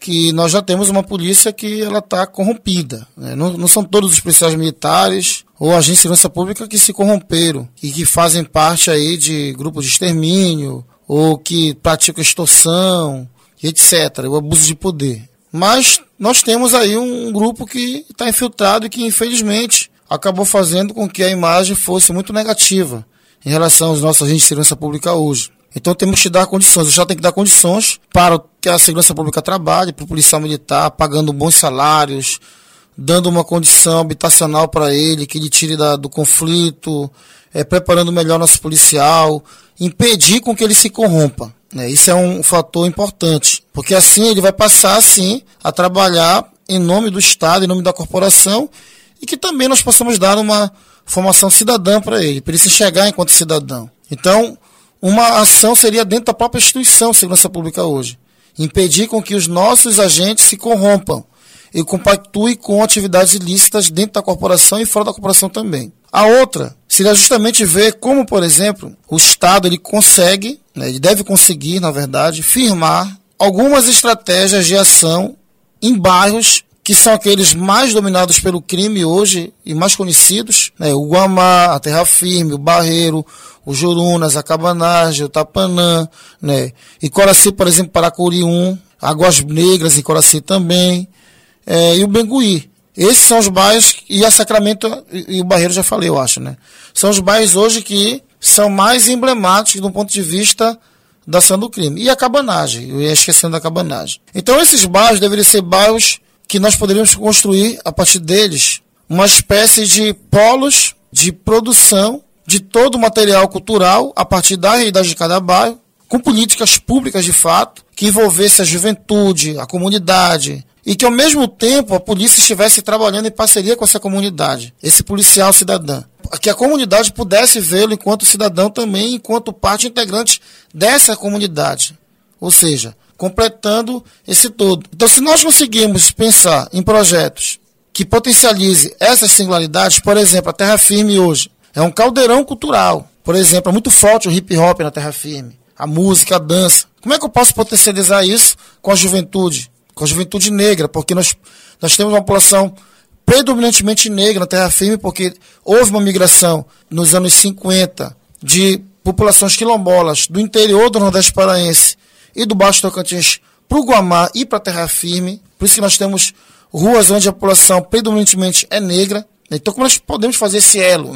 que nós já temos uma polícia que ela está corrompida, né? Não são todos os policiais militares ou agentes de segurança pública que se corromperam e que fazem parte aí de grupos de extermínio ou que praticam extorsão, etc., o abuso de poder. Mas nós temos aí um grupo que está infiltrado e que, infelizmente, acabou fazendo com que a imagem fosse muito negativa em relação aos nossos agentes de segurança pública hoje. Então temos que dar condições, o Estado tem que dar condições para que a segurança pública trabalhe, para o policial militar, pagando bons salários, dando uma condição habitacional para ele, que ele tire do conflito, preparando melhor nosso policial, impedir com que ele se corrompa. Isso é um fator importante, porque assim ele vai passar assim, a trabalhar em nome do Estado, em nome da corporação, e que também nós possamos dar uma formação cidadã para ele se enxergar enquanto cidadão. Então, uma ação seria dentro da própria instituição de segurança pública hoje. Impedir com que os nossos agentes se corrompam e compactuem com atividades ilícitas dentro da corporação e fora da corporação também. A outra seria justamente ver como, por exemplo, o Estado ele consegue, ele deve conseguir, na verdade, firmar algumas estratégias de ação em bairros que são aqueles mais dominados pelo crime hoje e mais conhecidos, o Guamá, a Terra Firme, o Barreiro, o Jurunas, a Cabanagem, o Tapanã, e Coraci, por exemplo, Paracurium, Águas Negras em Coraci também, e o Bengui. Esses são os bairros, e a Sacramento e o Barreiro já falei, eu acho, São os bairros hoje que são mais emblemáticos do ponto de vista da ação do crime. E a Cabanagem, eu ia esquecendo da Cabanagem. Então esses bairros deveriam ser bairros que nós poderíamos construir, a partir deles, uma espécie de polos de produção de todo o material cultural a partir da realidade de cada bairro, com políticas públicas de fato, que envolvesse a juventude, a comunidade, e que ao mesmo tempo a polícia estivesse trabalhando em parceria com essa comunidade, esse policial cidadão. Que a comunidade pudesse vê-lo enquanto cidadão também, enquanto parte integrante dessa comunidade. Ou seja, completando esse todo. Então, se nós conseguirmos pensar em projetos que potencialize essas singularidades, por exemplo, a Terra Firme hoje é um caldeirão cultural. Por exemplo, é muito forte o hip hop na Terra Firme, a música, a dança. Como é que eu posso potencializar isso com a juventude negra? Porque nós temos uma população predominantemente negra na Terra Firme, porque houve uma migração nos anos 50 de populações quilombolas do interior do Nordeste Paraense e do Baixo Tocantins para o Guamá e para a Terra Firme. Por isso que nós temos ruas onde a população predominantemente é negra. Então, como nós podemos fazer esse elo?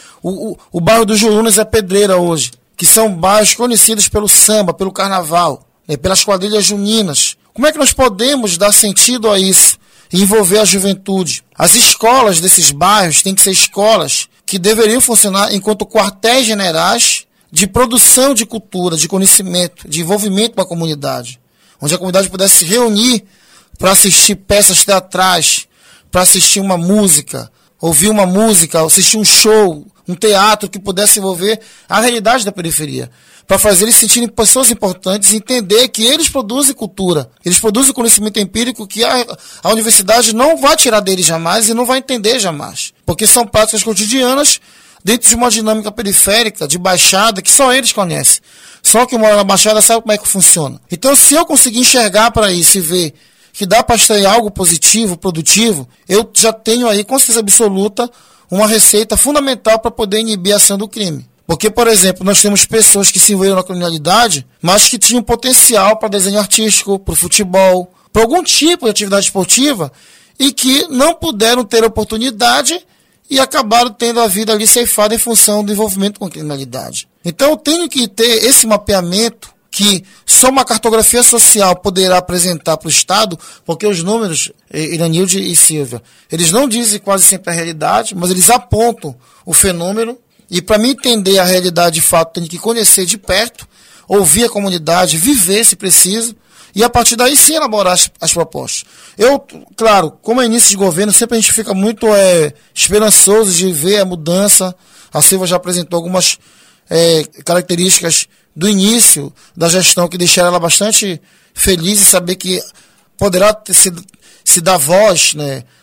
O bairro dos Jurunas é Pedreira hoje, que são bairros conhecidos pelo samba, pelo carnaval, pelas quadrilhas juninas. Como é que nós podemos dar sentido a isso e envolver a juventude? As escolas desses bairros têm que ser escolas que deveriam funcionar enquanto quartéis generais de produção de cultura, de conhecimento, de envolvimento com a comunidade, onde a comunidade pudesse se reunir para assistir peças teatrais, para assistir uma música, ouvir uma música, assistir um show, um teatro que pudesse envolver a realidade da periferia, para fazer eles se sentirem pessoas importantes e entender que eles produzem cultura, eles produzem conhecimento empírico que a universidade não vai tirar deles jamais e não vai entender jamais, porque são práticas cotidianas dentro de uma dinâmica periférica, de baixada, que só eles conhecem. Só quem mora na baixada sabe como é que funciona. Então, se eu conseguir enxergar para isso e ver que dá para extrair algo positivo, produtivo, eu já tenho aí, com certeza absoluta, uma receita fundamental para poder inibir a ação do crime. Porque, por exemplo, nós temos pessoas que se envolveram na criminalidade, mas que tinham potencial para desenho artístico, para o futebol, para algum tipo de atividade esportiva, e que não puderam ter oportunidade e acabaram tendo a vida ali ceifada em função do envolvimento com a criminalidade. Então eu tenho que ter esse mapeamento que só uma cartografia social poderá apresentar para o Estado, porque os números, Iranilde e Silvia, eles não dizem quase sempre a realidade, mas eles apontam o fenômeno, e para mim entender a realidade de fato, tenho que conhecer de perto, ouvir a comunidade, viver se preciso, e a partir daí sim elaborar as propostas. Eu, claro, como é início de governo, sempre a gente fica muito esperançoso de ver a mudança. A Silvia já apresentou algumas características do início da gestão que deixaram ela bastante feliz em saber que poderá se dar voz,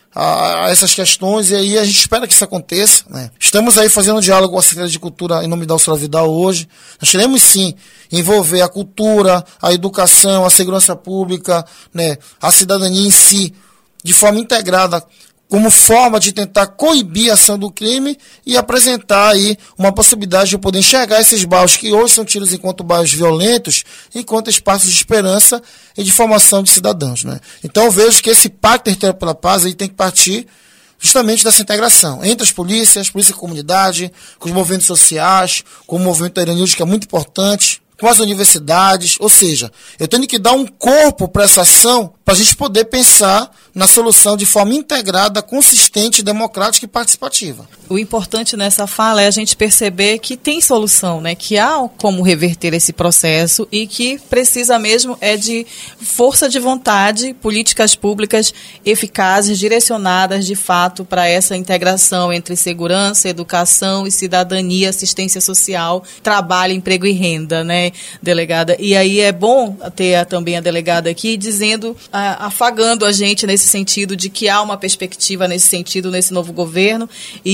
a essas questões, e aí a gente espera que isso aconteça, né? Estamos aí fazendo um diálogo com a Secretaria de Cultura em nome da Ursula Vidal hoje. Nós queremos sim envolver a cultura, a educação, a segurança pública, né, a cidadania em si, de forma integrada, como forma de tentar coibir a ação do crime e apresentar aí uma possibilidade de poder enxergar esses bairros que hoje são tidos enquanto bairros violentos, enquanto espaços de esperança e de formação de cidadãos, né? Então eu vejo que esse pacto territorial pela paz aí tem que partir justamente dessa integração entre as polícias, polícia e comunidade, com os movimentos sociais, com o movimento da Iranilde, que é muito importante, com as universidades, ou seja, eu tenho que dar um corpo para essa ação para a gente poder pensar na solução de forma integrada, consistente, democrática e participativa. O importante nessa fala é a gente perceber que tem solução, né? Que há como reverter esse processo e que precisa mesmo de força de vontade, políticas públicas eficazes, direcionadas de fato para essa integração entre segurança, educação e cidadania, assistência social, trabalho, emprego e renda, né, delegada? E aí é bom ter também a delegada aqui dizendo, afagando a gente nesse sentido de que há uma perspectiva nesse sentido, nesse novo governo,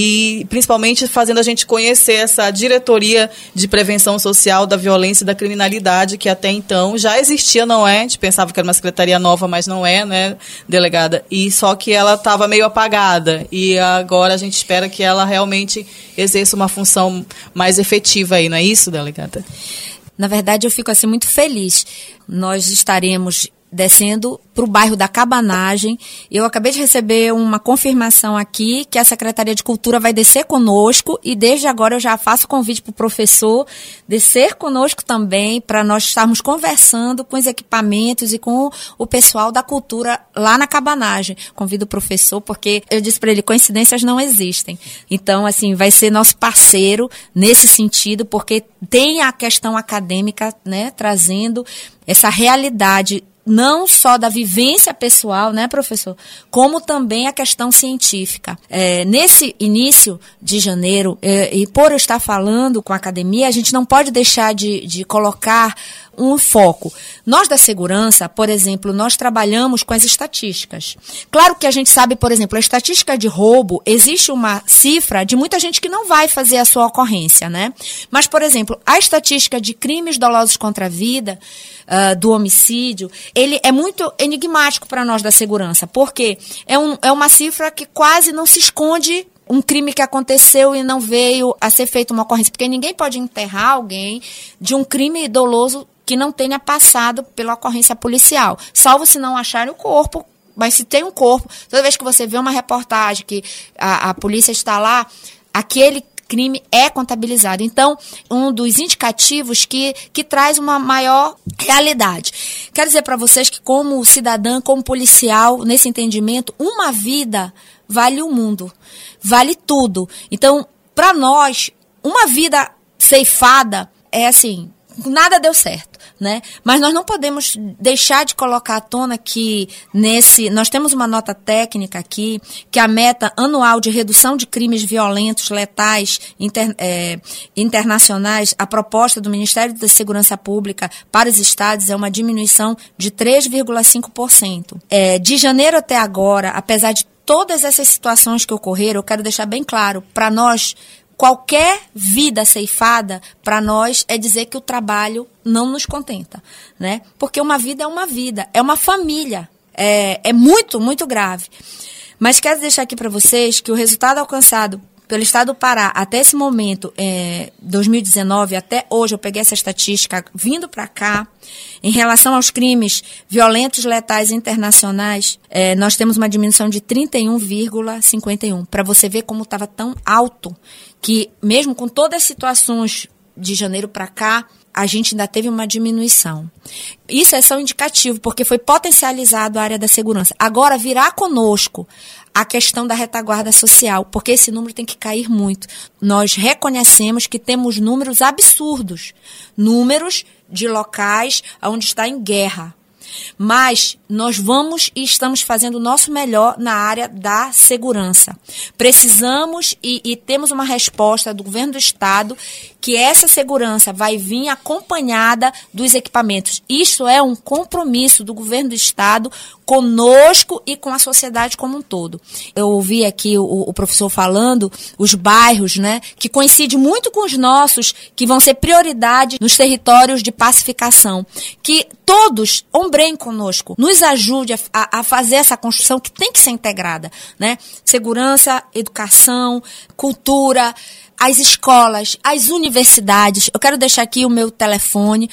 e principalmente fazendo a gente conhecer essa diretoria de prevenção social da violência e da criminalidade, que até então já existia, não é? A gente pensava que era uma secretaria nova, mas não é, né, delegada? E só que ela estava meio apagada, e agora a gente espera que ela realmente exerça uma função mais efetiva aí, não é isso, delegada? Na verdade, eu fico assim muito feliz. Nós estaremos descendo para o bairro da Cabanagem. Eu acabei de receber uma confirmação aqui que a Secretaria de Cultura vai descer conosco, e desde agora eu já faço convite para o professor descer conosco também, para nós estarmos conversando com os equipamentos e com o pessoal da cultura lá na Cabanagem. Convido o professor, porque eu disse para ele, coincidências não existem. Então, assim, vai ser nosso parceiro nesse sentido, porque tem a questão acadêmica, né, trazendo essa realidade não só da vivência pessoal, né, professor, como também a questão científica. Nesse início de janeiro, e por eu estar falando com a academia, a gente não pode deixar de colocar um foco. Nós da segurança, por exemplo, nós trabalhamos com as estatísticas. Claro que a gente sabe, por exemplo, a estatística de roubo, existe uma cifra de muita gente que não vai fazer a sua ocorrência, né? Mas, por exemplo, a estatística de crimes dolosos contra a vida, do homicídio, ele é muito enigmático para nós da segurança, porque é uma cifra que quase não se esconde um crime que aconteceu e não veio a ser feita uma ocorrência, porque ninguém pode enterrar alguém de um crime doloso que não tenha passado pela ocorrência policial, salvo se não acharem o corpo. Mas se tem um corpo, toda vez que você vê uma reportagem que a polícia está lá, aquele crime é contabilizado. Então, um dos indicativos que traz uma maior realidade. Quero dizer para vocês que, como cidadã, como policial, nesse entendimento, uma vida vale o mundo, vale tudo. Então, para nós, uma vida ceifada é assim, nada deu certo, né? Mas nós não podemos deixar de colocar à tona que nós temos uma nota técnica aqui, que a meta anual de redução de crimes violentos, letais, internacionais, a proposta do Ministério da Segurança Pública para os estados é uma diminuição de 3,5%. De janeiro até agora, apesar de todas essas situações que ocorreram, eu quero deixar bem claro, para nós, qualquer vida ceifada, para nós, é dizer que o trabalho não nos contenta, né? Porque uma vida, é uma família. É muito, muito grave. Mas quero deixar aqui para vocês que o resultado alcançado pelo Estado do Pará até esse momento, 2019, até hoje, eu peguei essa estatística vindo para cá, em relação aos crimes violentos, letais e internacionais, nós temos uma diminuição de 31,51. Para você ver como estava tão alto, que mesmo com todas as situações de janeiro para cá, a gente ainda teve uma diminuição. Isso é só indicativo, porque foi potencializado a área da segurança. Agora virá conosco a questão da retaguarda social, porque esse número tem que cair muito. Nós reconhecemos que temos números absurdos, números de locais onde está em guerra. Mas nós vamos e estamos fazendo o nosso melhor na área da segurança. Precisamos e temos uma resposta do governo do estado que essa segurança vai vir acompanhada dos equipamentos. Isso é um compromisso do governo do estado conosco e com a sociedade como um todo. Eu ouvi aqui o professor falando, os bairros, né, que coincidem muito com os nossos, que vão ser prioridade nos territórios de pacificação. Que todos ombreiem conosco, nos ajude a fazer essa construção que tem que ser integrada, né? Segurança, educação, cultura, as escolas, as universidades. Eu quero deixar aqui o meu telefone,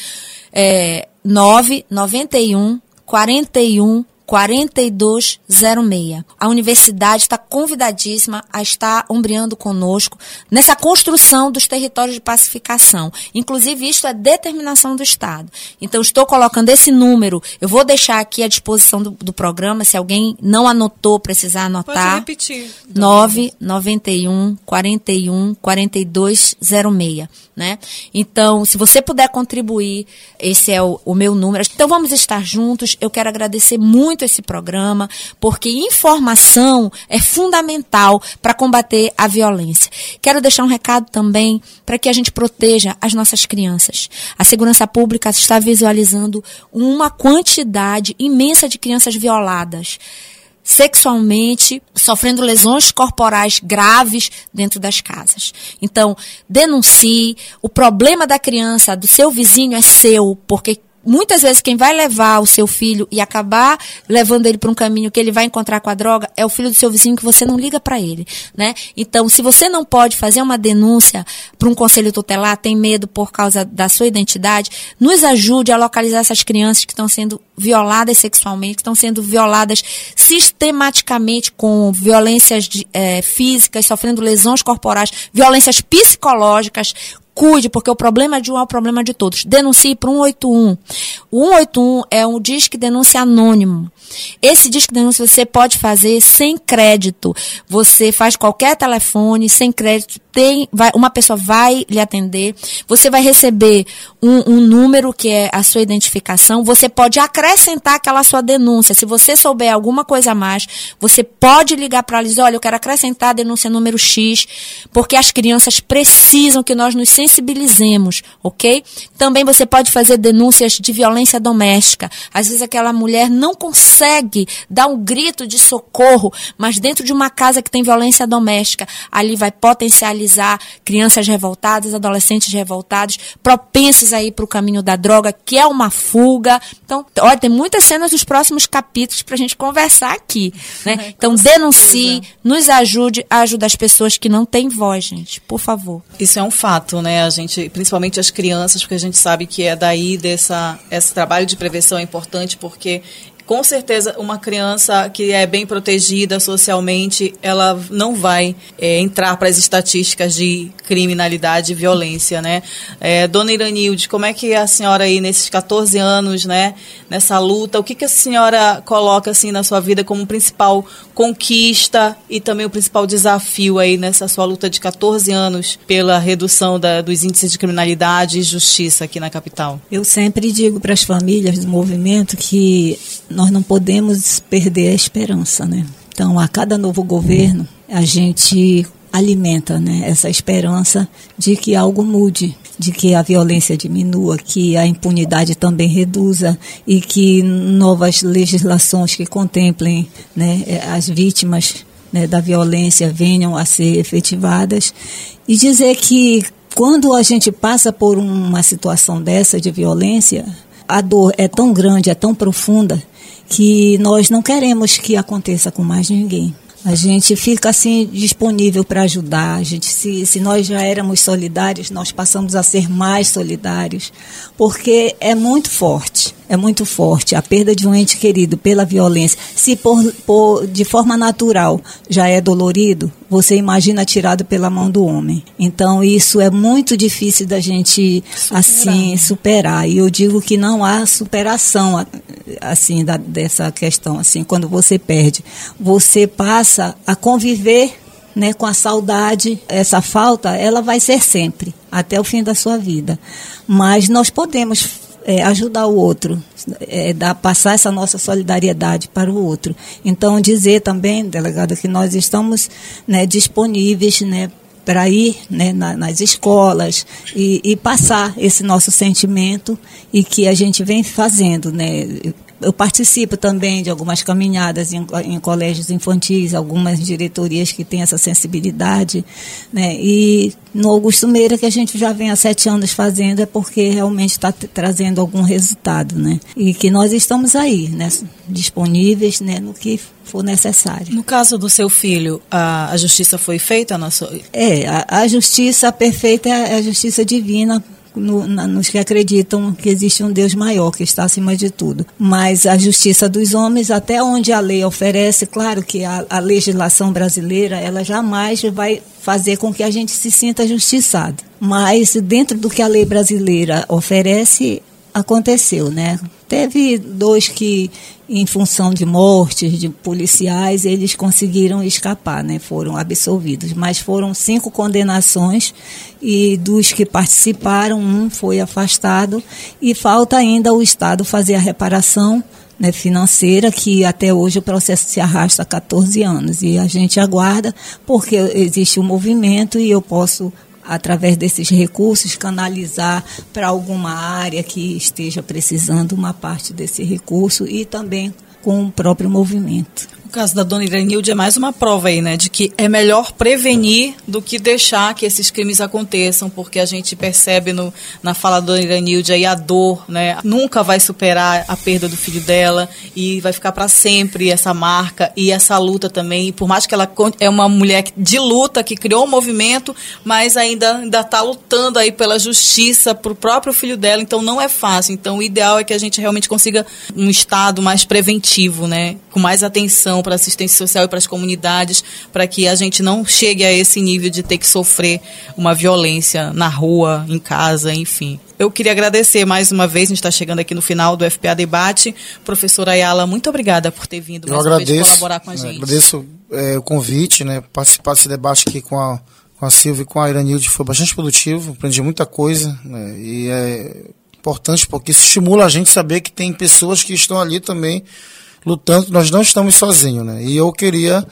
991 41 4206. A universidade está convidadíssima a estar ombreando conosco nessa construção dos territórios de pacificação. Inclusive, isto é determinação do Estado. Então, estou colocando esse número. Eu vou deixar aqui à disposição do programa, se alguém não anotou, precisar anotar. Pode repetir. 991 41 4206. Né? Então, se você puder contribuir, esse é o meu número. Então, vamos estar juntos. Eu quero agradecer muito esse programa, porque informação é fundamental para combater a violência. Quero deixar um recado também para que a gente proteja as nossas crianças. A segurança pública está visualizando uma quantidade imensa de crianças violadas sexualmente, sofrendo lesões corporais graves dentro das casas. Então, denuncie. O problema da criança, do seu vizinho, é seu, porque muitas vezes quem vai levar o seu filho e acabar levando ele para um caminho que ele vai encontrar com a droga é o filho do seu vizinho, que você não liga para ele, né? Então, se você não pode fazer uma denúncia para um conselho tutelar, tem medo por causa da sua identidade, nos ajude a localizar essas crianças que estão sendo violadas sexualmente, que estão sendo violadas sistematicamente com violências físicas, sofrendo lesões corporais, violências psicológicas. Cuide, porque o problema de um é o problema de todos. Denuncie para o 181. O 181 é um disque denúncia anônimo. Esse disque denúncia você pode fazer sem crédito. Você faz qualquer telefone, sem crédito. Uma pessoa vai lhe atender. Você vai receber um número que é a sua identificação. Você pode acrescentar aquela sua denúncia. Se você souber alguma coisa a mais, você pode ligar para ela e dizer: olha, eu quero acrescentar a denúncia número X, porque as crianças precisam que nós nos sensibilizemos, ok? Também você pode fazer denúncias de violência doméstica. Às vezes aquela mulher não consegue dar um grito de socorro, mas dentro de uma casa que tem violência doméstica, ali vai potencializar crianças revoltadas, adolescentes revoltados, propensos a ir para o caminho da droga, que é uma fuga. Então, olha, tem muitas cenas dos próximos capítulos para a gente conversar aqui, né? Então, denuncie, nos ajude a ajudar as pessoas que não têm voz, gente, por favor. Isso é um fato, né? A gente, principalmente as crianças, porque a gente sabe que é daí esse trabalho de prevenção é importante, porque com certeza uma criança que é bem protegida socialmente, ela não vai entrar para as estatísticas de criminalidade e violência, né? Dona Iranilde, como é que a senhora aí nesses 14 anos, né, nessa luta, o que a senhora coloca assim na sua vida como principal conquista e também o principal desafio aí nessa sua luta de 14 anos pela redução dos índices de criminalidade e justiça aqui na capital? Eu sempre digo para as famílias do movimento que nós não podemos perder a esperança, né? Então, a cada novo governo, a gente alimenta, né, essa esperança de que algo mude, de que a violência diminua, que a impunidade também reduza e que novas legislações que contemplem, né, as vítimas, né, da violência venham a ser efetivadas. E dizer que quando a gente passa por uma situação dessa de violência, a dor é tão grande, é tão profunda, que nós não queremos que aconteça com mais ninguém. A gente fica assim disponível para ajudar. A gente, se nós já éramos solidários, nós passamos a ser mais solidários, porque é muito forte a perda de um ente querido pela violência. Se de forma natural já é dolorido, você imagina tirado pela mão do homem. Então isso é muito difícil da gente assim superar. E eu digo que não há superação assim dessa questão. Assim, quando você perde, você passa a conviver, né, com a saudade. Essa falta, ela vai ser sempre, até o fim da sua vida. Mas nós podemos ajudar o outro, passar essa nossa solidariedade para o outro. Então, dizer também, delegada, que nós estamos, né, disponíveis, né, para ir, né, nas escolas e passar esse nosso sentimento e que a gente vem fazendo, né. Eu participo também de algumas caminhadas em colégios infantis, algumas diretorias que têm essa sensibilidade, né? E no Augusto Meira, que a gente já vem há 7 anos fazendo, é porque realmente está trazendo algum resultado, né? E que nós estamos aí, né, disponíveis, né, no que for necessário. No caso do seu filho, a justiça foi feita? A justiça perfeita é a justiça divina, nos que acreditam que existe um Deus maior, que está acima de tudo. Mas a justiça dos homens, até onde a lei oferece, claro que a legislação brasileira, ela jamais vai fazer com que a gente se sinta justiçado. Mas dentro do que a lei brasileira oferece, aconteceu, né? Teve 2 que, em função de mortes de policiais, eles conseguiram escapar, né? Foram absolvidos. Mas foram 5 condenações e dos que participaram, 1 foi afastado e falta ainda o Estado fazer a reparação, né, financeira, que até hoje o processo se arrasta há 14 anos. E a gente aguarda, porque existe um movimento e eu posso, através desses recursos, canalizar para alguma área que esteja precisando uma parte desse recurso e também com o próprio movimento. O caso da dona Iranilde é mais uma prova aí, né, de que é melhor prevenir do que deixar que esses crimes aconteçam, porque a gente percebe na fala da dona Iranilde aí a dor, né, nunca vai superar a perda do filho dela e vai ficar para sempre essa marca e essa luta também, e por mais que ela é uma mulher de luta, que criou um movimento, mas ainda está lutando aí pela justiça para o próprio filho dela, então não é fácil. Então o ideal é que a gente realmente consiga um Estado mais preventivo, né, com mais atenção para a assistência social e para as comunidades, para que a gente não chegue a esse nível de ter que sofrer uma violência na rua, em casa, enfim. Eu queria agradecer mais uma vez, a gente está chegando aqui no final do FPA Debate. Professora Ayala, muito obrigada por ter vindo mais uma vez colaborar com a gente. Eu agradeço o convite, né, participar desse debate aqui com a Silvia e com a Iranilde foi bastante produtivo, aprendi muita coisa, né, e é importante porque isso estimula a gente a saber que tem pessoas que estão ali também lutando, nós não estamos sozinhos, né? E eu queria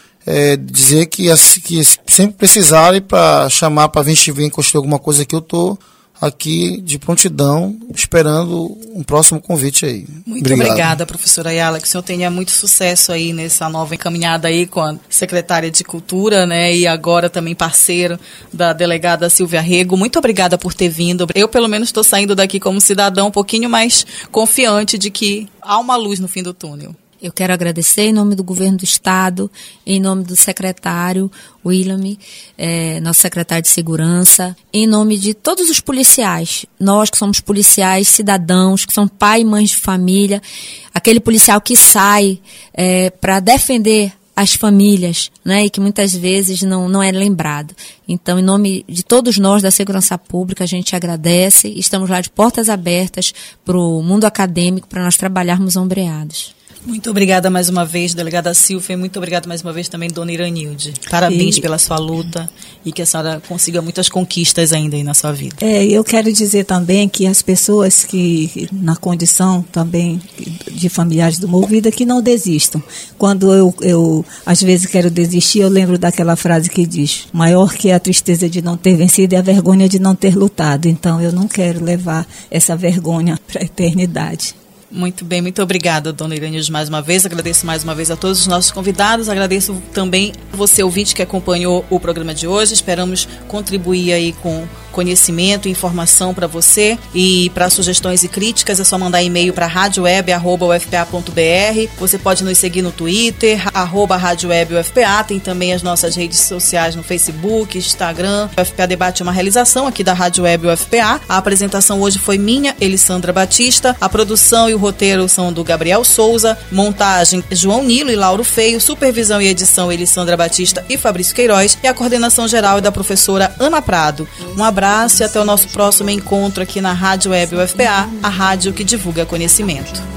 dizer que sempre precisarem para chamar para a gente vir construir alguma coisa aqui, eu estou aqui de prontidão, esperando um próximo convite aí. Muito obrigada, professora Ayala, que o senhor tenha muito sucesso aí nessa nova encaminhada aí com a secretária de Cultura, né, e agora também parceiro da delegada Silvia Rego. Muito obrigada por ter vindo. Eu, pelo menos, estou saindo daqui como cidadão um pouquinho mais confiante de que há uma luz no fim do túnel. Eu quero agradecer em nome do Governo do Estado, em nome do secretário William, nosso secretário de Segurança, em nome de todos os policiais, nós que somos policiais, cidadãos, que são pai e mães de família, aquele policial que sai para defender as famílias, né, e que muitas vezes não é lembrado. Então, em nome de todos nós da segurança pública, a gente agradece e estamos lá de portas abertas para o mundo acadêmico, para nós trabalharmos ombreados. Muito obrigada mais uma vez, delegada Silvia, e muito obrigada mais uma vez também, dona Iranilde. Parabéns pela sua luta e que a senhora consiga muitas conquistas ainda aí na sua vida. Eu quero dizer também que as pessoas que, na condição também de familiares do Movida, que não desistam. Quando eu às vezes quero desistir, eu lembro daquela frase que diz: maior que a tristeza de não ter vencido é a vergonha de não ter lutado. Então eu não quero levar essa vergonha para a eternidade. Muito bem, muito obrigada, dona Iranilde, mais uma vez. Agradeço mais uma vez a todos os nossos convidados. Agradeço também você, ouvinte, que acompanhou o programa de hoje. Esperamos contribuir aí com conhecimento e informação para você. E para sugestões e críticas é só mandar e-mail para radioweb@ufpa.br. Você pode nos seguir no Twitter, @radiowebufpa. Tem também as nossas redes sociais no Facebook, Instagram. O FPA Debate é uma realização aqui da Rádio Web UFPA. A apresentação hoje foi minha, Elissandra Batista. A produção e o roteiro são do Gabriel Souza, montagem João Nilo e Lauro Feio, supervisão e edição Elissandra Batista e Fabrício Queiroz, e a coordenação geral é da professora Ana Prado. Um abraço e até o nosso próximo encontro aqui na Rádio Web UFPA, a rádio que divulga conhecimento.